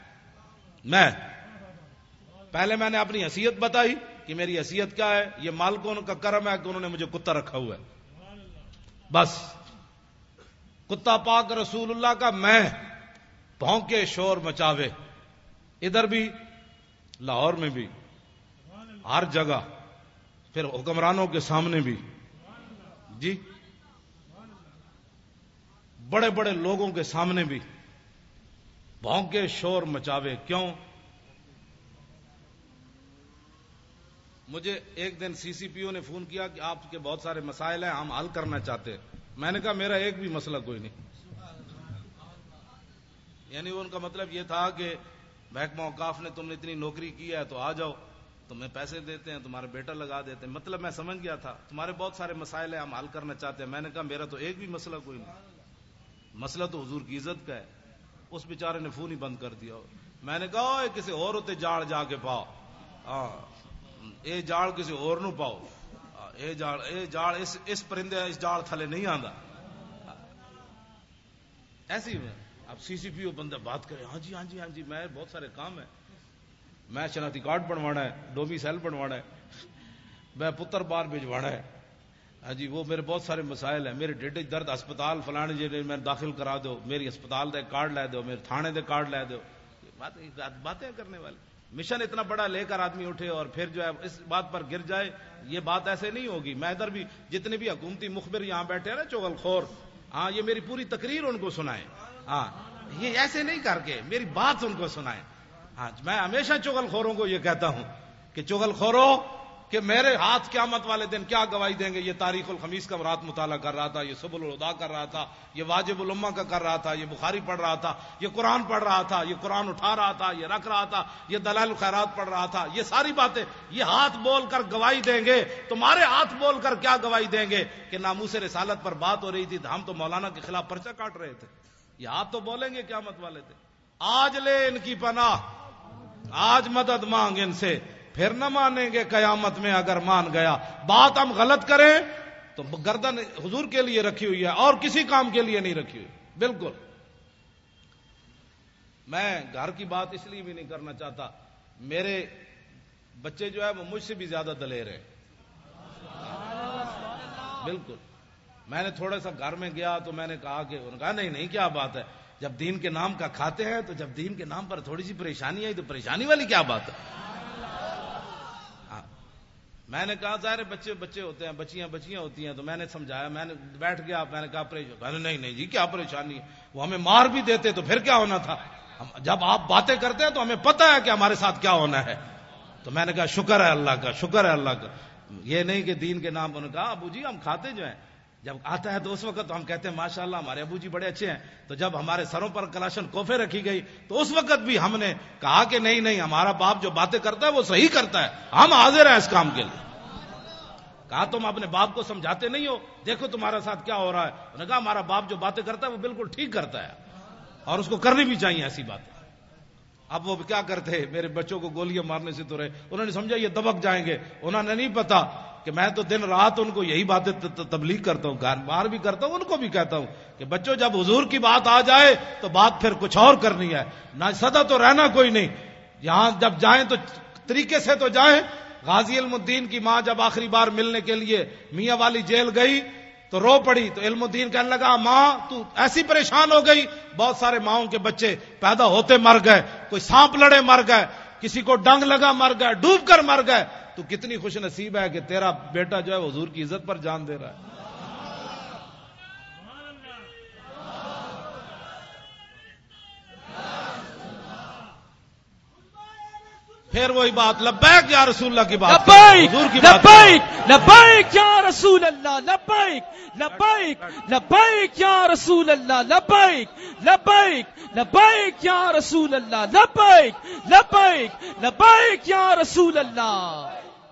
پہلے میں نے اپنی حیثیت بتائی کہ میری حیثیت کیا ہے، یہ مالکوں کا کرم ہے کہ انہوں نے مجھے کتا رکھا ہوا ہے، بس کتا پاک رسول اللہ کا میں، بھونکے شور مچاوے، ادھر بھی لاہور میں بھی ہر جگہ، پھر حکمرانوں کے سامنے بھی، جی بڑے بڑے لوگوں کے سامنے بھی بھونکے شور مچاوے۔ کیوں؟ مجھے ایک دن سی سی پی او نے فون کیا کہ آپ کے بہت سارے مسائل ہیں، ہم حل کرنا چاہتے ہیں۔ میں نے کہا میرا ایک بھی مسئلہ کوئی نہیں، یعنی ان کا مطلب یہ تھا کہ محکمہ اوقاف نے تم نے اتنی نوکری کی ہے تو آ جاؤ، تمہیں پیسے دیتے ہیں، تمہارے بیٹا لگا دیتے ہیں. مطلب میں سمجھ گیا تھا تمہارے بہت سارے مسائل ہیں، ہم حل کرنا چاہتے ہیں. میں نے کہا میرا تو ایک بھی مسئلہ کوئی نہیں، مسئلہ تو حضور کی عزت کا ہے. اس بیچارے نے فون ہی بند کر دیا. میں نے کہا کسی اور ہوتے جاڑ جا کے پاؤ، اے جاڑ کسی اور نو پاؤ، اے جاڑ اس پرندے اس جاڑ تھلے نہیں آندا. ایسی ہی اب سی سی پی او بندہ بات کرے، ہاں جی میں بہت سارے کام ہیں، میں شناختی کارڈ بنوانا ہے، ڈومیسائل بنوانا ہے، میں پتر بار بھجوانا ہے، ہاں جی وہ میرے بہت سارے مسائل ہیں، میرے ڈیڈے درد ہسپتال فلانے جی میں داخل کرا دو، میری ہسپتال دے کارڈ لے دو، میرے تھانے دے کارڈ لے دو. باتیں کرنے والے مشن اتنا بڑا لے کر آدمی اٹھے اور پھر جو ہے اس بات پر گر جائے، یہ بات ایسے نہیں ہوگی. میں ادھر بھی جتنے بھی حکومتی مخبر یہاں بیٹھے ہیں نا چغل خور، ہاں یہ میری پوری تقریر ان کو سنائیں، ہاں یہ ایسے نہیں کر کے میری بات ان کو سنائیں. ہاں میں ہمیشہ چغل خوروں کو یہ کہتا ہوں کہ چغل خوروں کہ میرے ہاتھ قیامت والے دن کیا گواہی دیں گے. یہ تاریخ الخمیس کا رات مطالعہ کر رہا تھا، یہ سبل الہدا کر رہا تھا، یہ واجب الامہ کا کر رہا تھا، یہ بخاری پڑھ رہا تھا، یہ قرآن پڑھ رہا تھا، یہ قرآن اٹھا رہا تھا، یہ رکھ رہا تھا، یہ دلائل الخیرات پڑھ رہا تھا. یہ ساری باتیں یہ ہاتھ بول کر گواہی دیں گے. تمہارے ہاتھ بول کر کیا گواہی دیں گے کہ ناموس رسالت پر بات ہو رہی تھی، ہم تو مولانا کے خلاف پرچہ کاٹ رہے تھے. یہ ہاتھ تو بولیں گے قیامت والے تھے. آج لے ان کی پناہ، آج مدد مانگ ان سے، پھر نہ مانیں گے قیامت میں اگر مان گیا. بات ہم غلط کریں تو گردن حضور کے لیے رکھی ہوئی ہے اور کسی کام کے لیے نہیں رکھی ہوئی. بالکل میں گھر کی بات اس لیے بھی نہیں کرنا چاہتا، میرے بچے جو ہے وہ مجھ سے بھی زیادہ دلیر ہیں. بالکل میں نے تھوڑا سا گھر میں گیا تو میں نے کہا کہ انہوں نے کہا نہیں کیا بات ہے، جب دین کے نام کا کھاتے ہیں تو جب دین کے نام پر تھوڑی سی پریشانی آئی تو پریشانی والی کیا بات ہے. میں نے کہا ظاہر بچے ہوتے ہیں، بچیاں ہوتی ہیں، تو میں نے سمجھایا، میں نے بیٹھ گیا، میں نے کہا پریشانی نہیں جی کیا پریشانی ہے، وہ ہمیں مار بھی دیتے تو پھر کیا ہونا تھا، جب آپ باتیں کرتے ہیں تو ہمیں پتہ ہے کہ ہمارے ساتھ کیا ہونا ہے. تو میں نے کہا شکر ہے اللہ کا، شکر ہے اللہ کا. یہ نہیں کہ دین کے نام پر. انہوں نے کہا ابو جی ہم کھاتے جو ہیں جب آتا ہے تو اس وقت ہم کہتے ہیں ماشاءاللہ ہمارے ابو جی بڑے اچھے ہیں. تو جب ہمارے سروں پر کلاشن کوفے رکھی گئی تو اس وقت بھی ہم نے کہا کہ نہیں ہمارا باپ جو باتیں کرتا ہے وہ صحیح کرتا ہے، ہم حاضر ہیں اس کام کے لیے. کہا تم اپنے باپ کو سمجھاتے نہیں ہو، دیکھو تمہارے ساتھ کیا ہو رہا ہے. انہوں نے کہا ہمارا باپ جو باتیں کرتا ہے وہ بالکل ٹھیک کرتا ہے اور اس کو کرنی بھی چاہیے ایسی باتیں. اب وہ کیا کرتے، میرے بچوں کو گولیاں مارنے سے تو رہے، انہوں نے سمجھا یہ دبک جائیں گے. انہوں نے نہیں پتا کہ میں تو دن رات ان کو یہی باتیں تبلیغ کرتا ہوں، گھر باہر بھی کرتا ہوں، ان کو بھی کہتا ہوں کہ بچوں جب حضور کی بات آ جائے تو بات پھر کچھ اور کرنی ہے، نہ سدا تو رہنا کوئی نہیں. یہاں جب جائیں تو طریقے سے تو جائیں. غازی علم الدین کی ماں جب آخری بار ملنے کے لیے میاں والی جیل گئی تو رو پڑی، تو علم الدین کہنے لگا ماں تو ایسی پریشان ہو گئی، بہت سارے ماؤں کے بچے پیدا ہوتے مر گئے، کوئی سانپ لڑے مر گئے، کسی کو ڈنگ لگا مر گئے، ڈوب کر مر گئے، تو کتنی خوش نصیب ہے کہ تیرا بیٹا جو ہے حضور کی عزت پر جان دے رہا ہے. پھر وہی بات لبیک یا رسول اللہ کی بات، لبیک لبیک لبیک یا رسول اللہ، لبیک لبیک لبیک یا رسول اللہ، لبیک لبیک لبیک یا رسول اللہ، لبیک لبیک لبیک یا رسول اللہ.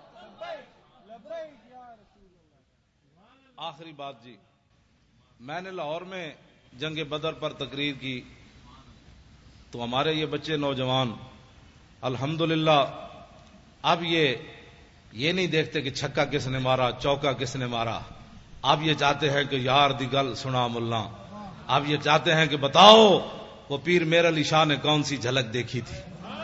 آخری بات جی، میں نے لاہور میں جنگ بدر پر تقریر کی تو ہمارے یہ بچے نوجوان الحمدللہ اب یہ نہیں دیکھتے کہ چھکا کس نے مارا، چوکا کس نے مارا. اب یہ چاہتے ہیں کہ یار دی گل سنا ملا، اب یہ چاہتے ہیں کہ بتاؤ وہ پیر میر علی شاہ نے کون سی جھلک دیکھی تھی،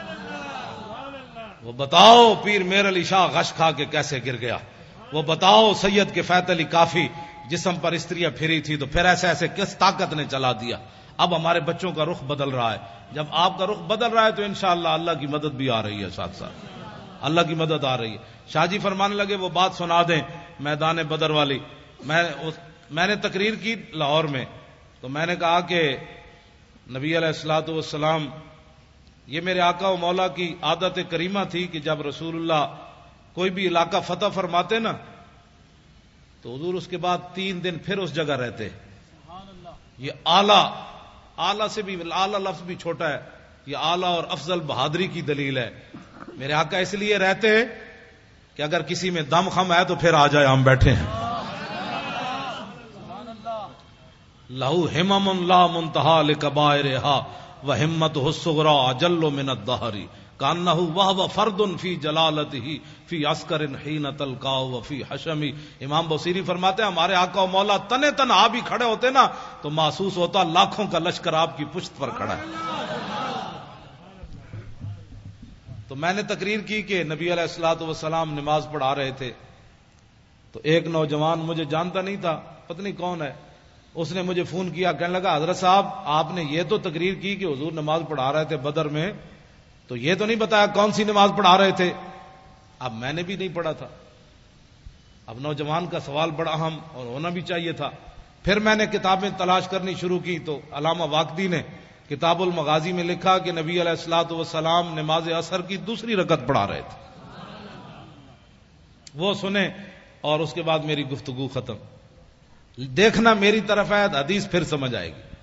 وہ بتاؤ پیر میر علی شاہ غش کھا کے کیسے گر گیا، وہ بتاؤ سید کے فیت علی کافی جسم پر استریاں پھری تھی تو پھر ایسے کس طاقت نے چلا دیا. اب ہمارے بچوں کا رخ بدل رہا ہے. جب آپ کا رخ بدل رہا ہے تو انشاءاللہ اللہ کی مدد بھی آ رہی ہے، ساتھ ساتھ اللہ کی مدد آ رہی ہے. شاہ جی فرمانے لگے وہ بات سنا دیں میدان بدر والی. میں نے تقریر کی لاہور میں تو میں نے کہا کہ نبی علیہ الصلوۃ والسلام، یہ میرے آقا و مولا کی عادت کریمہ تھی کہ جب رسول اللہ کوئی بھی علاقہ فتح فرماتے نا تو حضور اس کے بعد 3 دن پھر اس جگہ رہتے. یہ اعلیٰ سے بھی اعلیٰ لفظ بھی چھوٹا ہے، یہ اعلیٰ اور افضل بہادری کی دلیل ہے. میرے آقا اس لیے رہتے کہ اگر کسی میں دم خم ہے تو پھر آ جائے، ہم بیٹھے ہیں. لہو ہمم لا منتہا لکبائرہا وہمتہ الصغریٰ اجل من الدہر کانہ وہو فرد فی جلالتہ فی عسکر حین تلقاہ وفی حشم. امام بصیری فرماتے ہیں ہمارے آقا و مولا تنے تنہا بھی کھڑے ہوتے نا تو محسوس ہوتا لاکھوں کا لشکر آپ کی پشت پر کھڑا ہے. تو میں نے تقریر کی کہ نبی علیہ الصلوۃ والسلام نماز پڑھا رہے تھے تو ایک نوجوان مجھے جانتا نہیں تھا، پتہ نہیں کون ہے، اس نے مجھے فون کیا، کہنے لگا حضرت صاحب آپ نے یہ تو تقریر کی کہ حضور نماز پڑھا رہے تھے بدر میں، تو یہ تو نہیں بتایا کون سی نماز پڑھا رہے تھے. اب میں نے بھی نہیں پڑھا تھا. اب نوجوان کا سوال بڑا اہم اور ہونا بھی چاہیے تھا. پھر میں نے کتابیں تلاش کرنی شروع کی تو علامہ واقدی نے کتاب المغازی میں لکھا کہ نبی علیہ الصلوۃ والسلام نماز عصر کی دوسری رکعت پڑھا رہے تھے. وہ سنیں اور اس کے بعد میری گفتگو ختم. دیکھنا میری طرف ہے، حدیث پھر سمجھ آئے گی.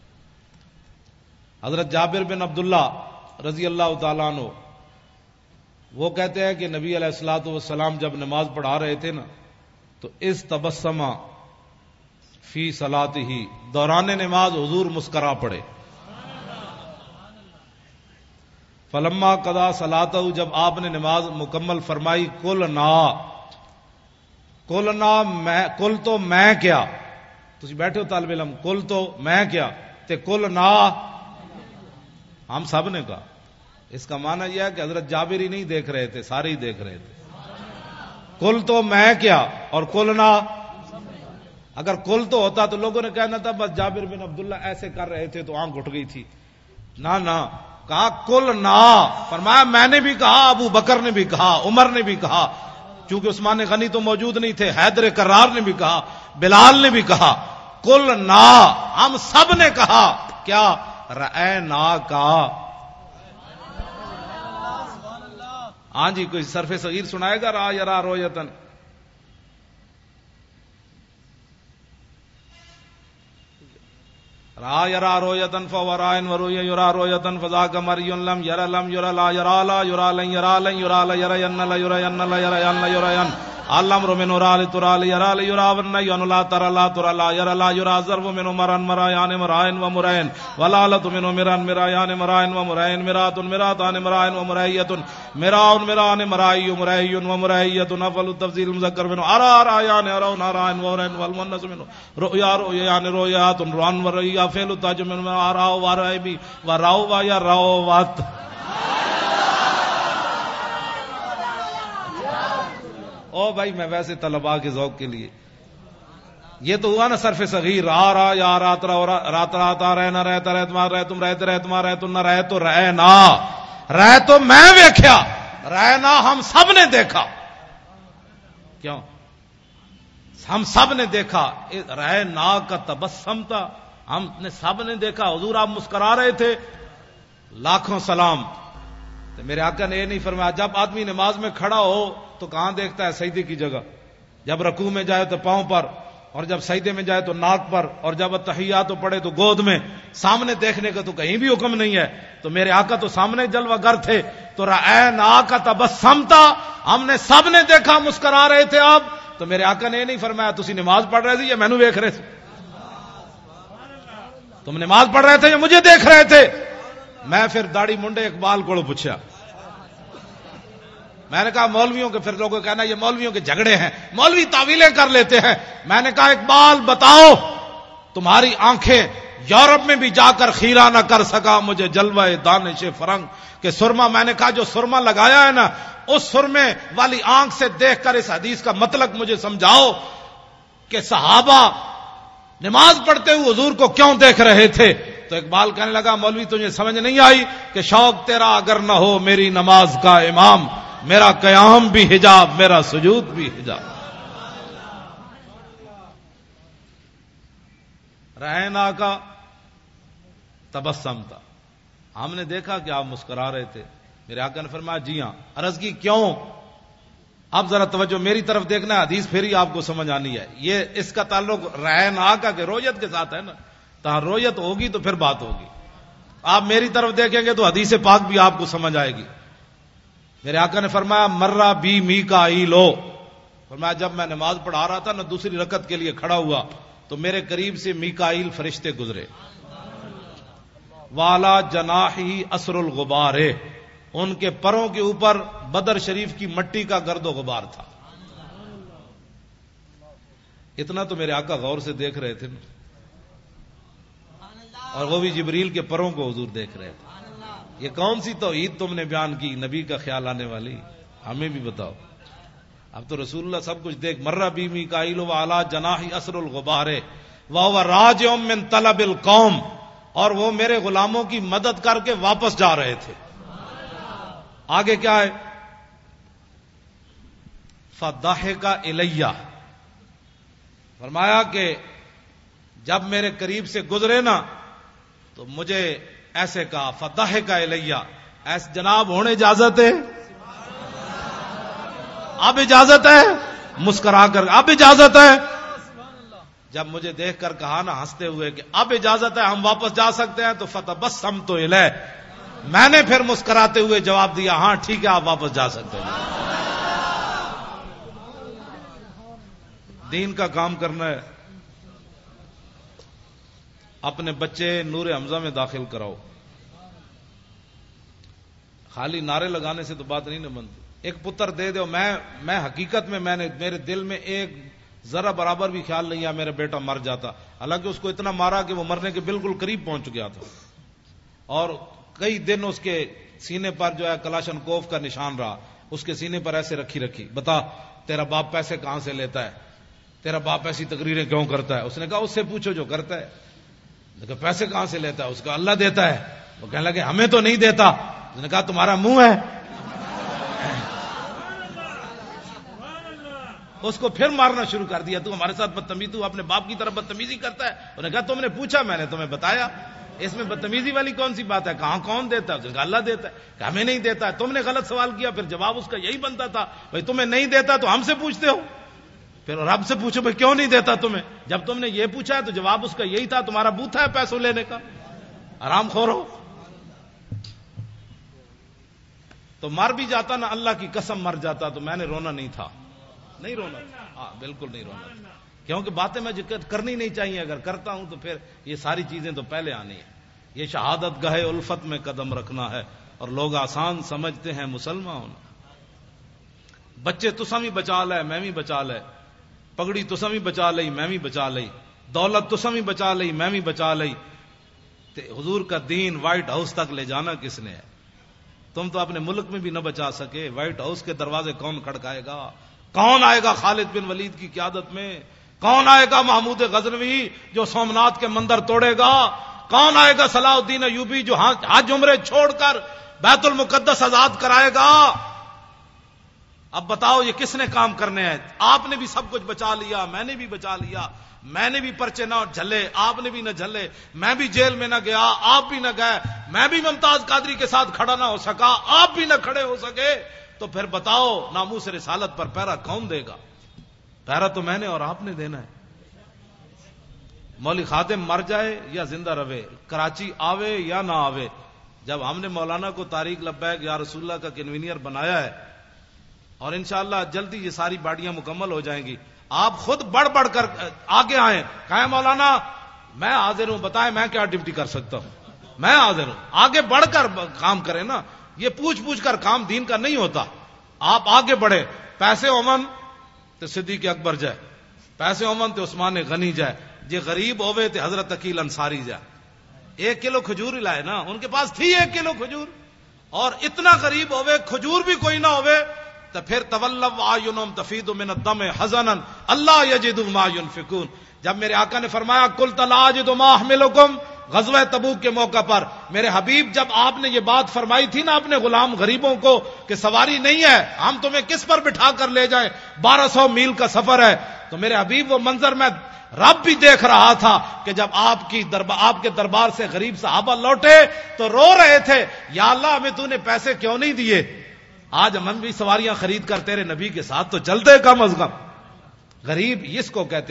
حضرت جابر بن عبداللہ رضی اللہ تعالیٰ عنہ وہ کہتے ہیں کہ نبی علیہ الصلوۃ والسلام جب نماز پڑھا رہے تھے نا تو اس تبسم فی صلاتہ، دوران نماز حضور مسکرا پڑے. فلما قضا صلاتہ، جب آپ نے نماز مکمل فرمائی، کل تو میں کیا، تسی بیٹھے ہو طالب علم، کل تو میں کیا تے کل نا ہم سب نے کہا. اس کا معنی یہ ہے کہ حضرت جابر ہی نہیں دیکھ رہے تھے، سارے ہی دیکھ رہے تھے. کل تو میں کیا اور کل نا، اگر کل تو ہوتا تو لوگوں نے کہنا تھا بس جابر بن عبداللہ ایسے کر رہے تھے تو آنکھ اٹھ گئی تھی. نہ کہا کل نا، فرمایا میں نے بھی کہا، ابو بکر نے بھی کہا، عمر نے بھی کہا، چونکہ عثمان غنی تو موجود نہیں تھے، حیدر کرار نے بھی کہا، بلال نے بھی کہا، کل نا، ہم سب نے کہا. کیا رأینا کا. ہاں جی، کوئی صرف صغیر سنائے گا؟ را یرا رویتن. را یرا رویتن فورائن وروی یرا رویتن فذاک مری لم یرا لم یرا لا یرا لا یرا لن یرا لن یرا لا یرا ین لا یرا ین لا یرا ین لا یرا ین علم من را لترا یرا یرا ون ین لا ترى لا ترى لا یرا لا یرا ضرب من مران مرایان مرائن و مرائن ولالت من مران مرایان مرائن و مرائن مرات مراتان مرائن و مرایت مراء مران مرائی مرائی و مرایت نفل التفضیل مذکر من ارا رایان ارون ارائن و رن والمنس من رؤیا رؤیان رؤیات روان و رؤیا فعل تاج من ارا و رایبی و راو و یا راو وات. او بھائی میں ویسے طلباء کے ذوق کے لیے، یہ تو ہوا نا صرف صغیر. را یا رات رات آ رہے نہ رہتا رہت مار رہے تم رہتے رہت مار رہے تم نہ رہے تو رہے نا، رہے تو میں ویکھیا، رہے نا ہم سب نے دیکھا. کیوں؟ ہم سب نے دیکھا. رہے نا کا تبسم تھا، ہم نے سب نے دیکھا. حضور آپ مسکرا رہے تھے، لاکھوں سلام. تو میرے آقا نے یہ نہیں فرمایا جب آدمی نماز میں کھڑا ہو تو کہاں دیکھتا ہے؟ سجدے کی جگہ. جب رکوع میں جائے تو پاؤں پر، اور جب سجدے میں جائے تو ناک پر، اور جب التحیات پڑھے تو گود میں. سامنے دیکھنے کا تو کہیں بھی حکم نہیں ہے. تو میرے آقا تو سامنے جلوہ گر تھے. تو رأینا کا تبسم تھا، ہم نے سب نے دیکھا مسکرا رہے تھے آپ. تو میرے آقا نے یہ نہیں فرمایا تسی نماز پڑھ رہے تھے یا مینوں دیکھ رہے تھے؟ تم نماز پڑھ رہے تھے یا مجھے دیکھ رہے تھے؟ میں پھر داڑھی منڈے اقبال کو پوچھا، میں نے کہا مولویوں کے، پھر لوگوں کہنا یہ مولویوں کے جھگڑے ہیں، مولوی تعویلیں کر لیتے ہیں. میں نے کہا اقبال بتاؤ، تمہاری آنکھیں یورپ میں بھی جا کر خیرہ نہ کر سکا مجھے جلوہ دانش فرنگ کہ سرما. میں نے کہا جو سرما لگایا ہے نا، اس سرمے والی آنکھ سے دیکھ کر اس حدیث کا مطلب مجھے سمجھاؤ کہ صحابہ نماز پڑھتے ہوئے حضور کو کیوں دیکھ رہے تھے. تو اقبال کہنے لگا مولوی تجھے سمجھ نہیں آئی کہ شوق تیرا اگر نہ ہو میری نماز کا امام، میرا قیام بھی حجاب، میرا سجود بھی حجاب. رہنا کا تبسم تھا، ہم نے دیکھا کہ آپ مسکرا رہے تھے. میرے آقا نے فرمایا جی ہاں. عرض کی کیوں؟ اب ذرا توجہ میری طرف دیکھنا، حدیث پھر ہی آپ کو سمجھ آنی ہے. یہ اس کا تعلق رہنا کا کہ رویت کے ساتھ ہے نا. تو رویت ہوگی تو پھر بات ہوگی. آپ میری طرف دیکھیں گے تو حدیث پاک بھی آپ کو سمجھ آئے گی. میرے آقا نے فرمایا مرہ بی میکائیلو، فرمایا جب میں نماز پڑھا رہا تھا نہ دوسری رکعت کے لیے کھڑا ہوا تو میرے قریب سے میکائیل فرشتے گزرے. والا جناحی اسر الغبار، ان کے پروں کے اوپر بدر شریف کی مٹی کا گرد و غبار تھا. اتنا تو میرے آقا غور سے دیکھ رہے تھے اور وہ بھی جبریل کے پروں کو حضور دیکھ رہے تھے. یہ کون سی توحید تم نے بیان کی نبی کا خیال آنے والی؟ ہمیں بھی بتاؤ. اب تو رسول اللہ سب کچھ دیکھ. مرہ بی میکائیل وعلی جناحی اسر الغبار وہو راجع من طلب القوم، اور وہ میرے غلاموں کی مدد کر کے واپس جا رہے تھے. آگے کیا ہے؟ فضحک الی، فرمایا کہ جب میرے قریب سے گزرے نا تو مجھے ایسے کہا فضحک الی، ایسے جناب ہونے اجازت ہے؟ اب اجازت ہے؟ مسکرا کر اب اجازت ہے؟ جب مجھے دیکھ کر کہا نا ہنستے ہوئے کہ اب اجازت ہے ہم واپس جا سکتے ہیں تو فتبسمت الیہ، میں نے پھر مسکراتے ہوئے جواب دیا ہاں ٹھیک ہے آپ واپس جا سکتے ہیں. دین کا کام کرنا ہے. اپنے بچے نور حمزہ میں داخل کراؤ. خالی نعرے لگانے سے تو بات نہیں نہ بنتی. ایک پتر دے دو. میں حقیقت میں نے میرے دل میں ایک ذرا برابر بھی خیال نہیں ہے میرا بیٹا مر جاتا. حالانکہ اس کو اتنا مارا کہ وہ مرنے کے بالکل قریب پہنچ گیا تھا اور کئی دن اس کے سینے پر جو ہے کلاشن کوف کا نشان رہا. اس کے سینے پر ایسے رکھی بتا تیرا باپ پیسے کہاں سے لیتا ہے؟ تیرا باپ ایسی تقریریں کیوں کرتا ہے؟ اس نے کہا اس سے پوچھو جو کرتا ہے. لیکن پیسے کہاں سے لیتا ہے؟ اس کا اللہ دیتا ہے. وہ کہنے لگے ہمیں تو نہیں دیتا. اس نے کہا تمہارا منہ ہے. اس کو پھر مارنا شروع کر دیا. تو ہمارے ساتھ بدتمیزی، تو اپنے باپ کی طرف بدتمیزی کرتا ہے. انہوں نے کہا تم نے پوچھا میں نے تمہیں بتایا. اس میں بدتمیزی والی کون سی بات ہے؟ کہاں کون دیتا ہے؟ اس نے کہا اللہ دیتا ہے. کہ ہمیں نہیں دیتا ہے. تم نے غلط سوال کیا. پھر جواب اس کا یہی بنتا تھا بھائی تمہیں نہیں دیتا تو ہم سے پوچھتے ہو. پھر رب سے پوچھو بھائی کیوں نہیں دیتا تمہیں. جب تم نے یہ پوچھا ہے تو جواب اس کا یہی تھا تمہارا بوتھا ہے پیسوں لینے کا. آرام خور ہو. تو مر بھی جاتا نا اللہ کی قسم مر جاتا تو میں نے رونا نہیں تھا. نہیں رونا تھا. ہاں بالکل نہیں رونا تھا. کیونکہ باتیں میں کرنی نہیں چاہیے. اگر کرتا ہوں تو پھر یہ ساری چیزیں تو پہلے آنی ہیں. یہ شہادت گاہ الفت میں قدم رکھنا ہے اور لوگ آسان سمجھتے ہیں مسلمان ہونا. بچے تساں بھی بچا لے میں بھی بچا لے. پگڑی تساں بھی بچا لئی میں بھی بچا لئی. دولت تساں بھی بچا لئی میں بھی بچا لئی. حضور کا دین وائٹ ہاؤس تک لے جانا کس نے ہے؟ تم تو اپنے ملک میں بھی نہ بچا سکے. وائٹ ہاؤس کے دروازے کون کھڑکائے گا؟ کون آئے گا خالد بن ولید کی قیادت میں؟ کون آئے گا محمود غزنوی جو سومناتھ کے مندر توڑے گا؟ کون آئے گا صلاح الدین ایوبی جو حج عمرے چھوڑ کر بیت المقدس آزاد کرائے گا؟ اب بتاؤ یہ کس نے کام کرنے ہیں؟ آپ نے بھی سب کچھ بچا لیا میں نے بھی بچا لیا. میں نے بھی پرچے نہ جھلے آپ نے بھی نہ جھلے. میں بھی جیل میں نہ گیا آپ بھی نہ گئے. میں بھی ممتاز قادری کے ساتھ کھڑا نہ ہو سکا آپ بھی نہ کھڑے ہو سکے. تو پھر بتاؤ ناموس رسالت پر پہرا کون دے گا؟ پہرا تو میں نے اور آپ نے دینا ہے. مولوی خادم مر جائے یا زندہ رہے، کراچی آوے یا نہ آوے، جب ہم نے مولانا کو طارق لبیک یا رسول اللہ کا کنوینئر بنایا ہے اور انشاءاللہ جلدی یہ ساری باڑیاں مکمل ہو جائیں گی، آپ خود بڑھ بڑھ کر آگے آئیں، کہیں مولانا میں حاضر ہوں، بتائیں میں کیا ڈیوٹی کر سکتا ہوں، میں حاضر ہوں. آگے بڑھ کر کام کریں نا. یہ پوچھ کر کام دین کا نہیں ہوتا. آپ آگے بڑھے. پیسے امن تو صدیق اکبر جائے، پیسے امن تو عثمان غنی جائے، جے غریب ہوئے تو حضرت عقیل انصاری جائے. 1 کلو کھجور لائے نا، ان کے پاس تھی 1 کلو کھجور. اور اتنا غریب ہوئے کھجور بھی کوئی نہ ہوئے تو پھر تولوا اعینہم تفیض من الدم حزنا اللہ یجدوا ما ينفقون. جب میرے آقا نے فرمایا قلت لا اجد ما احملکم غزوہ تبوک کے موقع پر، میرے حبیب جب آپ نے یہ بات فرمائی تھی نا اپنے غلام غریبوں کو کہ سواری نہیں ہے ہم تمہیں کس پر بٹھا کر لے جائیں، 1200 میل کا سفر ہے، تو میرے حبیب وہ منظر میں رب بھی دیکھ رہا تھا کہ جب آپ کے دربار سے غریب صحابہ لوٹے تو رو رہے تھے یا اللہ ہمیں تو نے پیسے کیوں نہیں دیے، آج ہم بھی سواریاں خرید کر تیرے نبی کے ساتھ تو چلتے کم از کم. غریب اس کو کہتے ہیں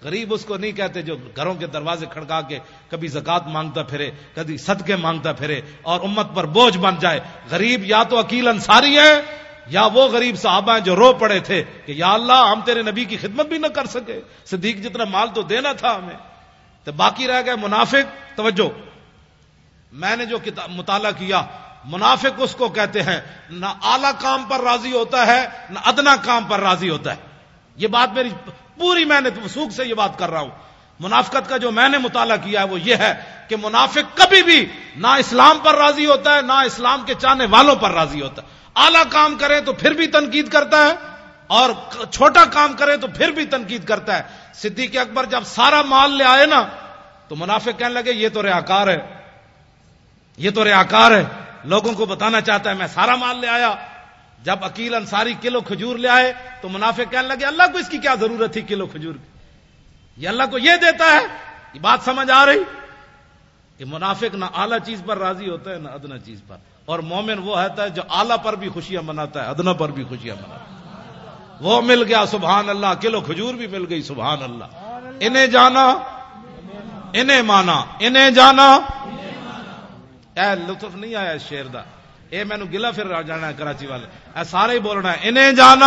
غریب اس کو نہیں کہتے جو گھروں کے دروازے کھڑکا کے کبھی زکات مانگتا پھرے، کبھی صدقے مانگتا پھرے اور امت پر بوجھ بن جائے. غریب یا تو عقیل انصاری ہے یا وہ غریب صحابہ ہیں جو رو پڑے تھے کہ یا اللہ ہم تیرے نبی کی خدمت بھی نہ کر سکے، صدیق جتنا مال تو دینا تھا ہمیں. تو باقی رہ گئے منافق. توجہ، میں نے جو مطالعہ کیا، منافق اس کو کہتے ہیں نہ اعلی کام پر راضی ہوتا ہے نہ ادنا کام پر راضی ہوتا ہے. یہ بات میری پوری، میں نے وثوق سے یہ بات کر رہا ہوں. منافقت کا جو میں نے مطالعہ کیا ہے وہ یہ ہے کہ منافق کبھی بھی نہ اسلام پر راضی ہوتا ہے نہ اسلام کے چاہنے والوں پر راضی ہوتا ہے. اعلی کام کرے تو پھر بھی تنقید کرتا ہے اور چھوٹا کام کرے تو پھر بھی تنقید کرتا ہے. صدیق اکبر جب سارا مال لے آئے نا تو منافق کہنے لگے یہ تو ریاکار ہے، یہ تو ریاکار ہے، لوگوں کو بتانا چاہتا ہے میں سارا مال لے آیا. جب عقیل انصاری کلو کھجور لے آئے تو منافق کہنے لگے اللہ کو اس کی کیا ضرورت تھی کلو کھجور کی، یہ اللہ کو یہ دیتا ہے. یہ بات سمجھ آ رہی کہ منافق نہ اعلیٰ چیز پر راضی ہوتا ہے نہ ادنا چیز پر، اور مومن وہ ہوتا ہے جو اعلیٰ پر بھی خوشیاں مناتا ہے ادنا پر بھی خوشیاں مناتا ہے. وہ مل گیا سبحان اللہ، کلو کھجور بھی مل گئی سبحان اللہ. انہیں جانا انہیں مانا، انہیں جانا. اے لطف نہیں آیا اس شعر دا، اے میں نے گلا پھر جانا ہے کراچی والے، اے سارے ہی بولنا ہے انہیں جانا.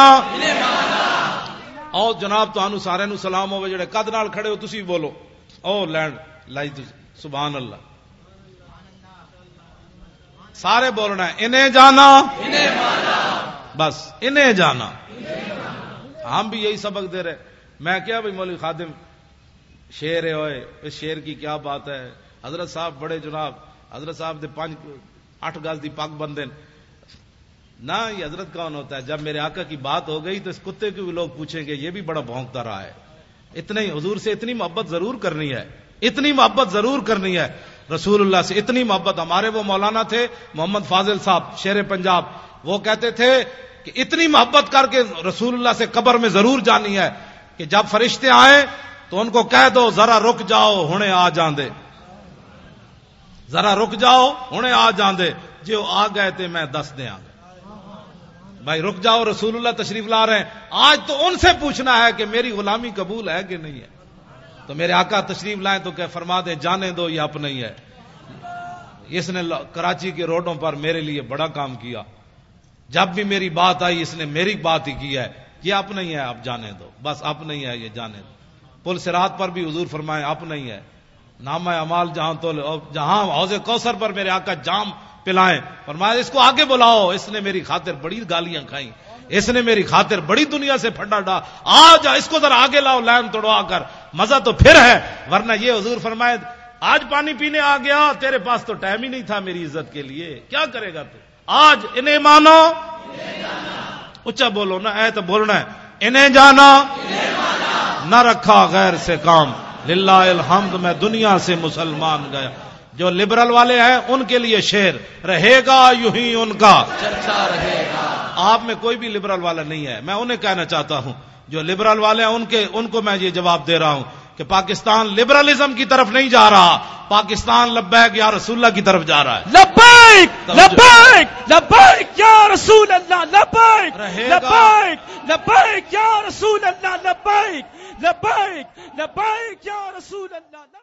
او جناب تانوں سارے نو سلام ہوے جڑے قد نال کھڑے ہو تسی بولو او لینڈ لائی سبحان اللہ. سارے بولنا ہے انہیں جانا انہیں مانا، بس انہیں جانا. ہم بھی یہی سبق دے رہے. میں کیا بھائی مولوی خادم شیر ہے ہوئے، اس شیر کی کیا بات ہے. حضرت صاحب بڑے جناب، حضرت صاحب دے 8 گز دی پگ بندے نہ. یہ حضرت کون ہوتا ہے؟ جب میرے آقا کی بات ہو گئی تو اس کتے کو بھی لوگ پوچھیں گے یہ بھی بڑا بھونکتا رہا ہے. اتنا ہی حضور سے اتنی محبت ضرور کرنی ہے، اتنی محبت ضرور کرنی ہے رسول اللہ سے اتنی محبت. ہمارے وہ مولانا تھے محمد فاضل صاحب شیر پنجاب، وہ کہتے تھے کہ اتنی محبت کر کے رسول اللہ سے قبر میں ضرور جانی ہے کہ جب فرشتے آئیں تو ان کو کہہ دو ذرا رک جاؤ ہنے آ جاندے، ذرا رک جاؤ ہنے آ جاندے، جو آ گئے تھے میں دس دے آ گئے. بھائی رک جاؤ، رسول اللہ تشریف لا رہے ہیں. آج تو ان سے پوچھنا ہے کہ میری غلامی قبول ہے کہ نہیں ہے. تو میرے آقا تشریف لائیں تو کہ فرما دیں جانے دو یہ اپنا ہی ہے. اس نے کراچی کے روڈوں پر میرے لیے بڑا کام کیا. جب بھی میری بات آئی اس نے میری بات ہی کی ہے. یہ اپنا ہی ہے، اب جانے دو، بس اپنا ہی ہے، یہ جانے دو. پل صراط پر بھی حضور فرمائے اپنا ہی ہے. نامہ اعمال جہاں حوض کوثر پر میرے آقا جام پلائیں، فرمایا اس کو آگے بلاؤ، اس نے میری خاطر بڑی گالیاں کھائیں، اس نے میری خاطر بڑی دنیا سے پھڈا ڈا، آج اس کو ذرا آگے لاؤ لائن توڑوا کر، مزہ تو پھر ہے. ورنہ یہ حضور فرمائے آج پانی پینے آ گیا، تیرے پاس تو ٹائم ہی نہیں تھا میری عزت کے لیے، کیا کرے گا تو. آج انہیں مانو، اچھا بولو نا، اے تو بولنا ہے انہیں جانا، نہ رکھا غیر سے کام، للہ الحمد میں دنیا سے مسلمان گیا. جو لبرل والے ہیں ان کے لیے شعر رہے گا یوں ہی ان کا چرچا رہے گا. آپ میں کوئی بھی لبرل والا نہیں ہے، میں انہیں کہنا چاہتا ہوں جو لبرل والے ہیں ان کو میں یہ جواب دے رہا ہوں کہ پاکستان لبرلزم کی طرف نہیں جا رہا، پاکستان لبیک یا رسول اللہ کی طرف جا رہا ہے. لبیک لبیک لبیک یا رسول اللہ، لبیک لبیک لبیک یا رسول اللہ، لبیک لبیک لبیک یا رسول اللہ.